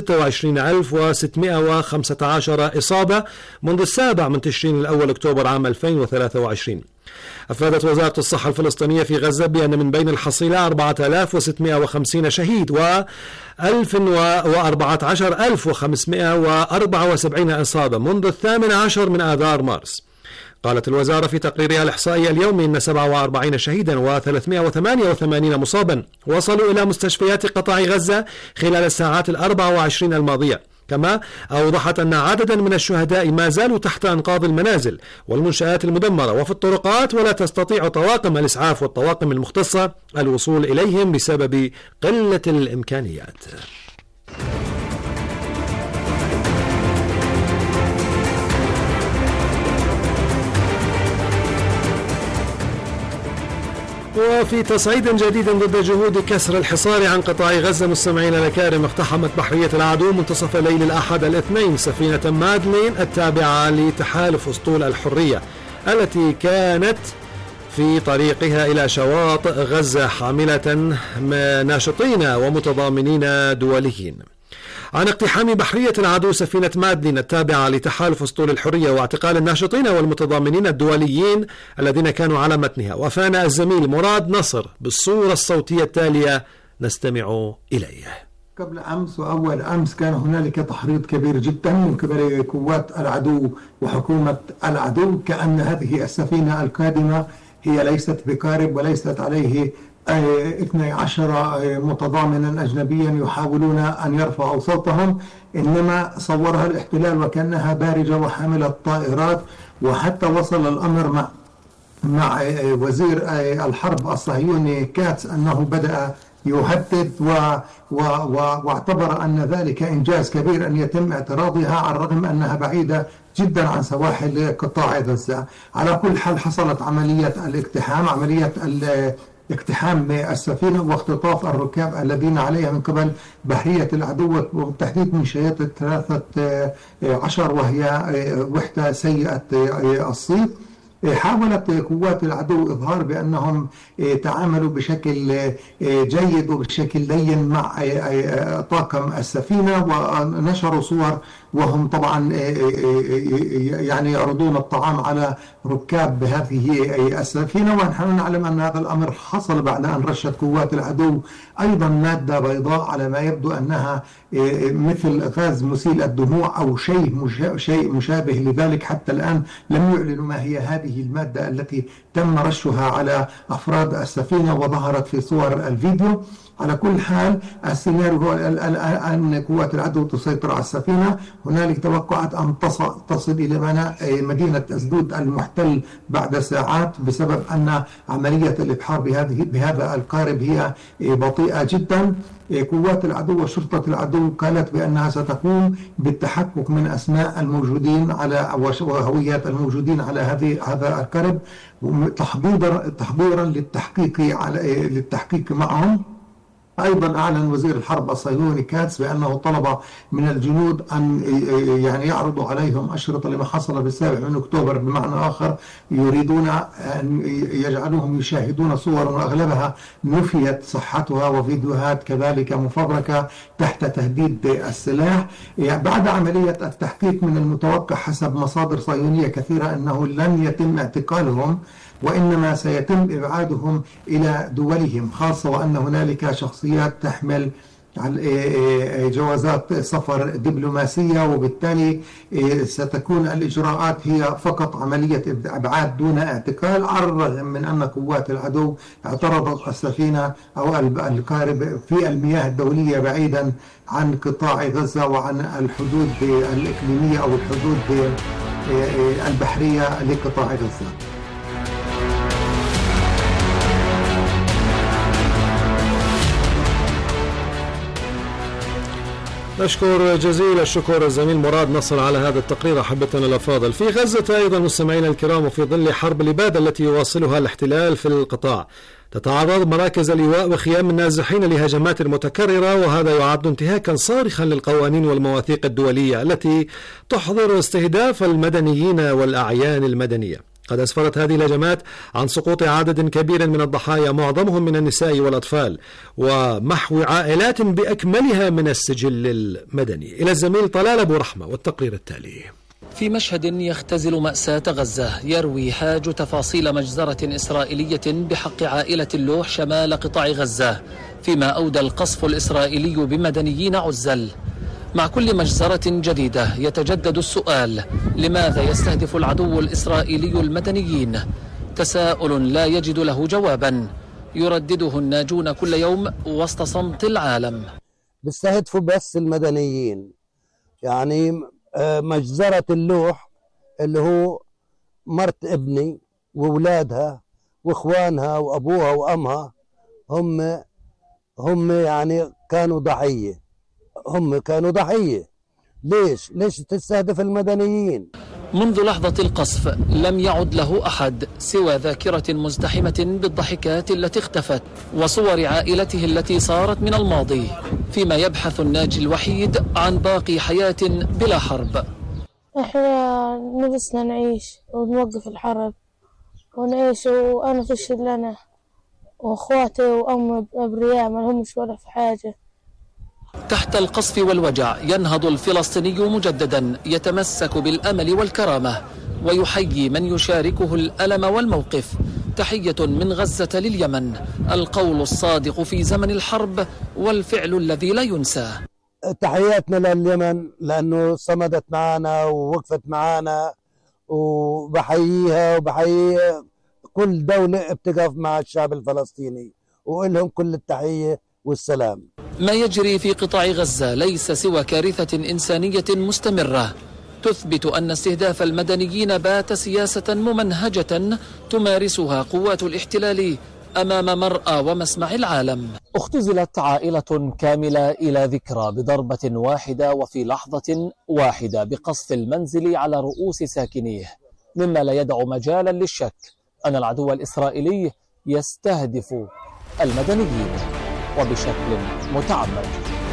126,615 إصابة منذ 7 من تشرين الأول أكتوبر عام 2023. أفادت وزارة الصحة الفلسطينية في غزة بأن من بين الحصيلة 4,650 شهيد و 14,574 إصابة منذ 18 من آذار مارس. قالت الوزارة في تقريرها الإحصائي اليومي أن 47 شهيدا و388 مصابا وصلوا إلى مستشفيات قطاع غزة خلال الساعات 24 الماضية. كما أوضحت أن عددا من الشهداء ما زالوا تحت أنقاض المنازل والمنشآت المدمرة وفي الطرقات، ولا تستطيع طواقم الإسعاف والطواقم المختصة الوصول إليهم بسبب قلة الإمكانيات. وفي تصعيد جديد ضد جهود كسر الحصار عن قطاع غزة، مستمعينا الكرام، اقتحمت بحرية العدو منتصف ليل الأحد الاثنين سفينة مادلين التابعة لتحالف أسطول الحرية التي كانت في طريقها إلى شواطئ غزة حاملة ناشطين ومتضامنين دوليين. عن اقتحام بحرية العدو سفينة مادلين التابعة لتحالف أسطول الحرية واعتقال الناشطين والمتضامنين الدوليين الذين كانوا على متنها، وفانا الزميل مراد نصر بالصورة الصوتية التالية نستمع إليه. قبل أمس وأول أمس كان هنالك تحريض كبير جدا من قبل قوات العدو وحكومة العدو، كأن هذه السفينة القادمة هي ليست بقارب وليست عليه 12 متضامنا أجنبيا يحاولون أن يرفعوا صوتهم، إنما صورها الاحتلال وكأنها بارجة وحاملة طائرات. وحتى وصل الأمر مع وزير الحرب الصهيوني كاتس أنه بدأ يهدد واعتبر أن ذلك إنجاز كبير أن يتم اعتراضها على الرغم أنها بعيدة جدا عن سواحل قطاع غزة. على كل حال حصلت عملية اقتحام السفينة واختطاف الركاب الذين عليها من قبل بحرية العدو وبالتحديد من شياطة 13 وهي وحدة سيئة الصيت. حاولت قوات العدو إظهار بأنهم تعاملوا بشكل جيد وبشكل لين مع طاقم السفينة، ونشروا صور وهم طبعا يعني يعرضون الطعام على ركاب هذه السفينة. ونحن نعلم أن هذا الأمر حصل بعد أن رشت قوات العدو أيضا مادة بيضاء على ما يبدو أنها مثل غاز مسيل الدموع أو شيء مشابه لذلك. حتى الآن لم يعلنوا ما هي هذه المادة التي تم رشها على أفراد السفينة وظهرت في صور الفيديو. على كل حال السيناريو هو أن قوات العدو تسيطر على السفينة. هنالك توقعات أن تصل إلى مدينة أسدود المحتل بعد ساعات بسبب أن عملية الإبحار بهذا القارب هي بطيئة جدا. قوات العدو وشرطة العدو قالت بأنها ستقوم بالتحقق من أسماء الموجودين على وهويات الموجودين على هذا القارب تحضيرا للتحقيق معهم. أيضا أعلن وزير الحرب الصهيوني كاتس بأنه طلب من الجنود أن يعني يعرضوا عليهم أشرطة لما حصل بالسابع من أكتوبر. بمعنى آخر يريدون أن يجعلوهم يشاهدون صور وأغلبها نفيت صحتها وفيديوهات كذلك مفبركة تحت تهديد السلاح. يعني بعد عملية التحقيق من المتوقع حسب مصادر صهيونية كثيرة أنه لن يتم اعتقالهم وإنما سيتم إبعادهم إلى دولهم، خاصة وأن هنالك شخصيات تحمل جوازات سفر دبلوماسية، وبالتالي ستكون الإجراءات هي فقط عملية إبعاد دون اعتقال، على الرغم من أن قوات العدو اعترضت السفينة أو القارب في المياه الدولية بعيدا عن قطاع غزة وعن الحدود الإقليمية أو الحدود البحرية لقطاع غزة. نشكر جزيل الشكر الزميل مراد نصر على هذا التقرير. أحبتنا الأفاضل، في غزة أيضا مستمعينا الكرام وفي ظل حرب الإبادة التي يواصلها الاحتلال في القطاع تتعرض مراكز اللواء وخيام النازحين لهجمات متكررة، وهذا يعد انتهاكا صارخا للقوانين والمواثيق الدولية التي تحظر استهداف المدنيين والأعيان المدنية. قد أسفرت هذه الهجمات عن سقوط عدد كبير من الضحايا معظمهم من النساء والأطفال ومحو عائلات بأكملها من السجل المدني. إلى الزميل طلال أبو رحمة والتقرير التالي. في مشهد يختزل مأساة غزة يروي حاج تفاصيل مجزرة إسرائيلية بحق عائلة اللوح شمال قطاع غزة، فيما أودى القصف الإسرائيلي بمدنيين عزل. مع كل مجزرة جديدة يتجدد السؤال: لماذا يستهدف العدو الإسرائيلي المدنيين؟ تساؤل لا يجد له جوابا يردده الناجون كل يوم وسط صمت العالم. بيستهدفوا بس المدنيين، يعني مجزرة اللوح اللي هو مرت ابني وولادها واخوانها وابوها وامها هم يعني كانوا ضحية. ليش تستهدف المدنيين؟ منذ لحظة القصف لم يعد له أحد سوى ذاكرة مزدحمة بالضحكات التي اختفت وصور عائلته التي صارت من الماضي، فيما يبحث الناجي الوحيد عن باقي حياة بلا حرب. احنا نفسنا نعيش ونوقف الحرب ونعيش، وأنا فشل لنا وأخواتي وأمي أبرياء ما لهمش ولا في حاجة. تحت القصف والوجع ينهض الفلسطيني مجددا يتمسك بالأمل والكرامة ويحيي من يشاركه الألم والموقف. تحية من غزة لليمن، القول الصادق في زمن الحرب والفعل الذي لا ينسى. تحياتنا لليمن لأنه صمدت معنا ووقفت معنا، وبحييها وبحيي كل دولة بتقف مع الشعب الفلسطيني، وإلهم كل التحية والسلام. ما يجري في قطاع غزة ليس سوى كارثة إنسانية مستمرة تثبت أن استهداف المدنيين بات سياسة ممنهجة تمارسها قوات الاحتلال أمام مرأى ومسمع العالم. اختزلت عائلة كاملة إلى ذكرى بضربة واحدة وفي لحظة واحدة بقصف المنزل على رؤوس ساكنيه، مما لا يدع مجالا للشك أن العدو الإسرائيلي يستهدف المدنيين وبشكل متعمد.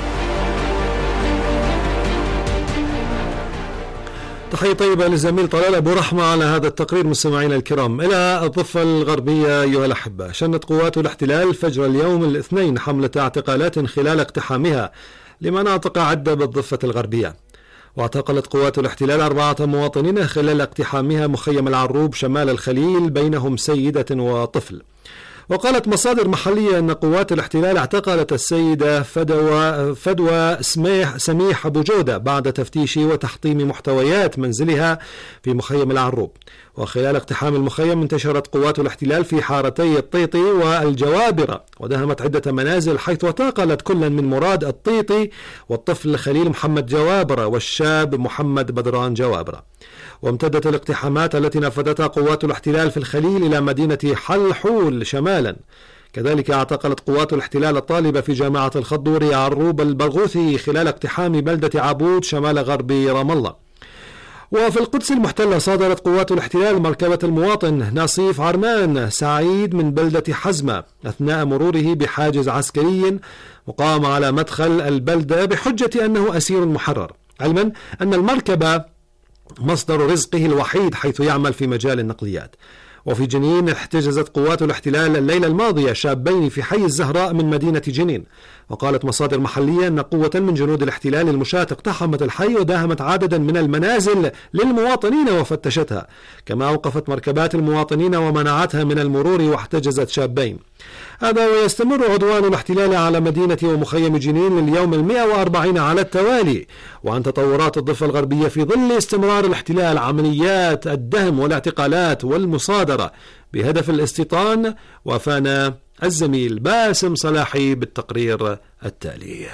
تحية طيبة للزميل طلال أبو رحمة على هذا التقرير. مستمعينا الكرام، إلى الضفة الغربية أيها الأحبة، شنت قوات الاحتلال فجر اليوم الاثنين حملة اعتقالات خلال اقتحامها لمناطق عدة بالضفة الغربية. واعتقلت قوات الاحتلال 4 مواطنين خلال اقتحامها مخيم العروب شمال الخليل، بينهم سيدة وطفل. وقالت مصادر محلية أن قوات الاحتلال اعتقلت السيدة فدوى سميح أبو جودة بعد تفتيش وتحطيم محتويات منزلها في مخيم العروب. وخلال اقتحام المخيم انتشرت قوات الاحتلال في حارتي الطيطي والجوابرة ودهمت عدة منازل، حيث اعتقلت كل من مراد الطيطي والطفل خليل محمد جوابرة والشاب محمد بدران جوابرة. وامتدت الاقتحامات التي نفذتها قوات الاحتلال في الخليل إلى مدينة حلحول شمالا. كذلك اعتقلت قوات الاحتلال الطالبة في جامعة الخضوري عروب البرغوثي خلال اقتحام بلدة عبود شمال غرب رام الله. وفي القدس المحتلة صادرت قوات الاحتلال مركبة المواطن ناصيف عرمان سعيد من بلدة حزمة أثناء مروره بحاجز عسكري مقام على مدخل البلدة بحجة أنه أسير محرر، علما أن المركبة مصدر رزقه الوحيد حيث يعمل في مجال النقليات. وفي جنين احتجزت قوات الاحتلال الليلة الماضية شابين في حي الزهراء من مدينة جنين. وقالت مصادر محلية أن قوة من جنود الاحتلال المشاة اقتحمت الحي وداهمت عددا من المنازل للمواطنين وفتشتها، كما أوقفت مركبات المواطنين ومنعتها من المرور واحتجزت شابين. هذا ويستمر عدوان الاحتلال على مدينة ومخيم جنين لليوم 140 على التوالي، وعن تطورات الضفة الغربية في ظل استمرار الاحتلال عمليات الدهم والاعتقالات والمصادرة بهدف الاستيطان. وفانا الزميل باسم صلاحي بالتقرير التالي.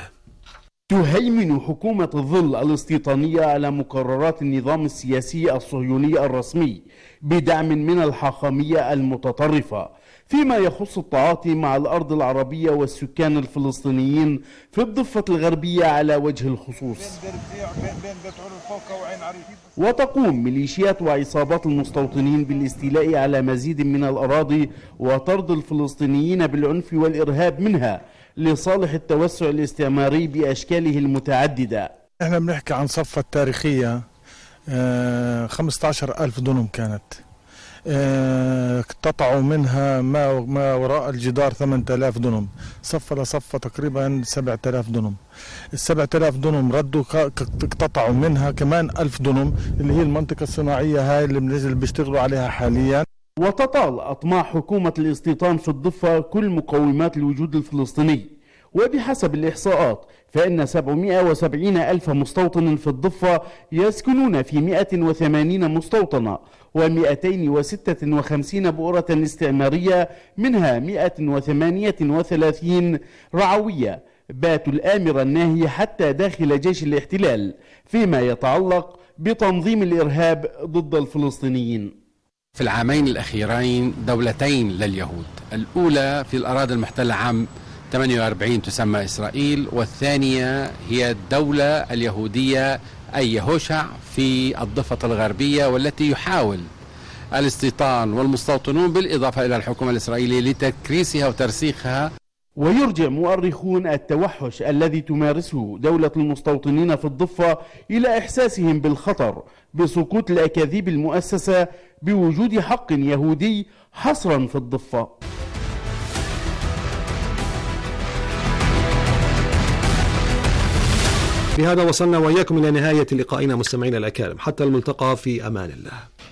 تهيمن حكومة الظل الاستيطانية على مقررات النظام السياسي الصهيوني الرسمي بدعم من الحاخامية المتطرفة فيما يخص التعاطي مع الأرض العربية والسكان الفلسطينيين في الضفة الغربية على وجه الخصوص. وتقوم ميليشيات وعصابات المستوطنين بالاستيلاء على مزيد من الأراضي وطرد الفلسطينيين بالعنف والإرهاب منها لصالح التوسع الاستعماري بأشكاله المتعددة. احنا بنحكي عن صفة تاريخية 15,000 دونم كانت، اقتطعوا منها ما وراء الجدار 8,000 دونم، صفة لصفة تقريبا 7,000 دونم. ال7,000 دونم ردوا اقتطعوا منها كمان 1000 دونم اللي هي المنطقة الصناعية هاي اللي بيشتغلوا عليها حاليا. وتطال أطماع حكومة الاستيطان في الضفة كل مقومات الوجود الفلسطيني، وبحسب الإحصاءات فإن 770 ألف مستوطن في الضفة يسكنون في 180 مستوطنة و256 بؤرة استعمارية، منها 138 رعوية باتوا الآمرة الناهية حتى داخل جيش الاحتلال فيما يتعلق بتنظيم الإرهاب ضد الفلسطينيين. في العامين الأخيرين دولتين لليهود، الأولى في الأراضي المحتلة عام 48 تسمى إسرائيل، والثانية هي الدولة اليهودية أي يهوشع في الضفة الغربية، والتي يحاول الاستيطان والمستوطنون بالإضافة إلى الحكومة الإسرائيلية لتكريسها وترسيخها. ويرجع مؤرخون التوحش الذي تمارسه دولة المستوطنين في الضفة إلى إحساسهم بالخطر بسقوط الأكاذيب المؤسسة بوجود حق يهودي حصرا في الضفة. بهذا وصلنا وإياكم إلى نهاية لقائنا مستمعينا الأكارم، حتى الملتقى في أمان الله.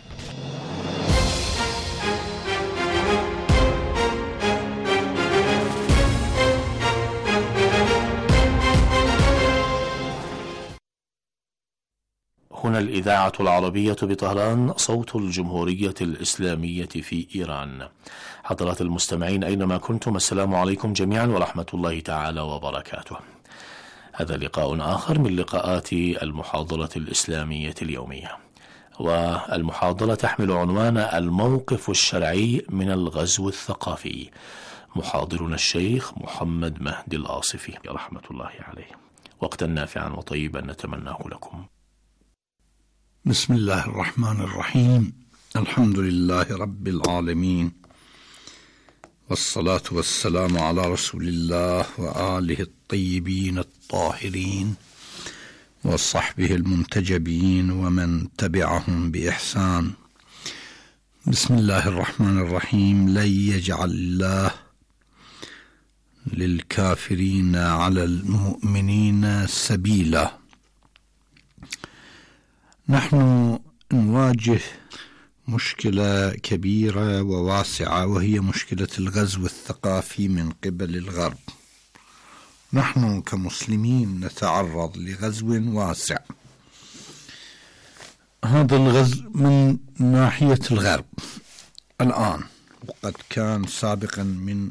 هنا الإذاعة العربية بطهران، صوت الجمهورية الإسلامية في إيران. حضرات المستمعين أينما كنتم، السلام عليكم جميعا ورحمة الله تعالى وبركاته. هذا لقاء آخر من لقاءات المحاضرة الإسلامية اليومية. والمحاضرة تحمل عنوان الموقف الشرعي من الغزو الثقافي. محاضرنا الشيخ محمد مهدي الآصفي رحمة الله عليه. وقتا نافعا وطيبا نتمناه لكم. بسم الله الرحمن الرحيم. الحمد لله رب العالمين، والصلاة والسلام على رسول الله وآله الطيبين الطاهرين وصحبه المنتجبين ومن تبعهم بإحسان. بسم الله الرحمن الرحيم. لن يجعل الله للكافرين على المؤمنين سبيلا. نحن نواجه مشكلة كبيرة وواسعة، وهي مشكلة الغزو الثقافي من قبل الغرب. نحن كمسلمين نتعرض لغزو واسع. هذا الغزو من ناحية الغرب الآن، وقد كان سابقا من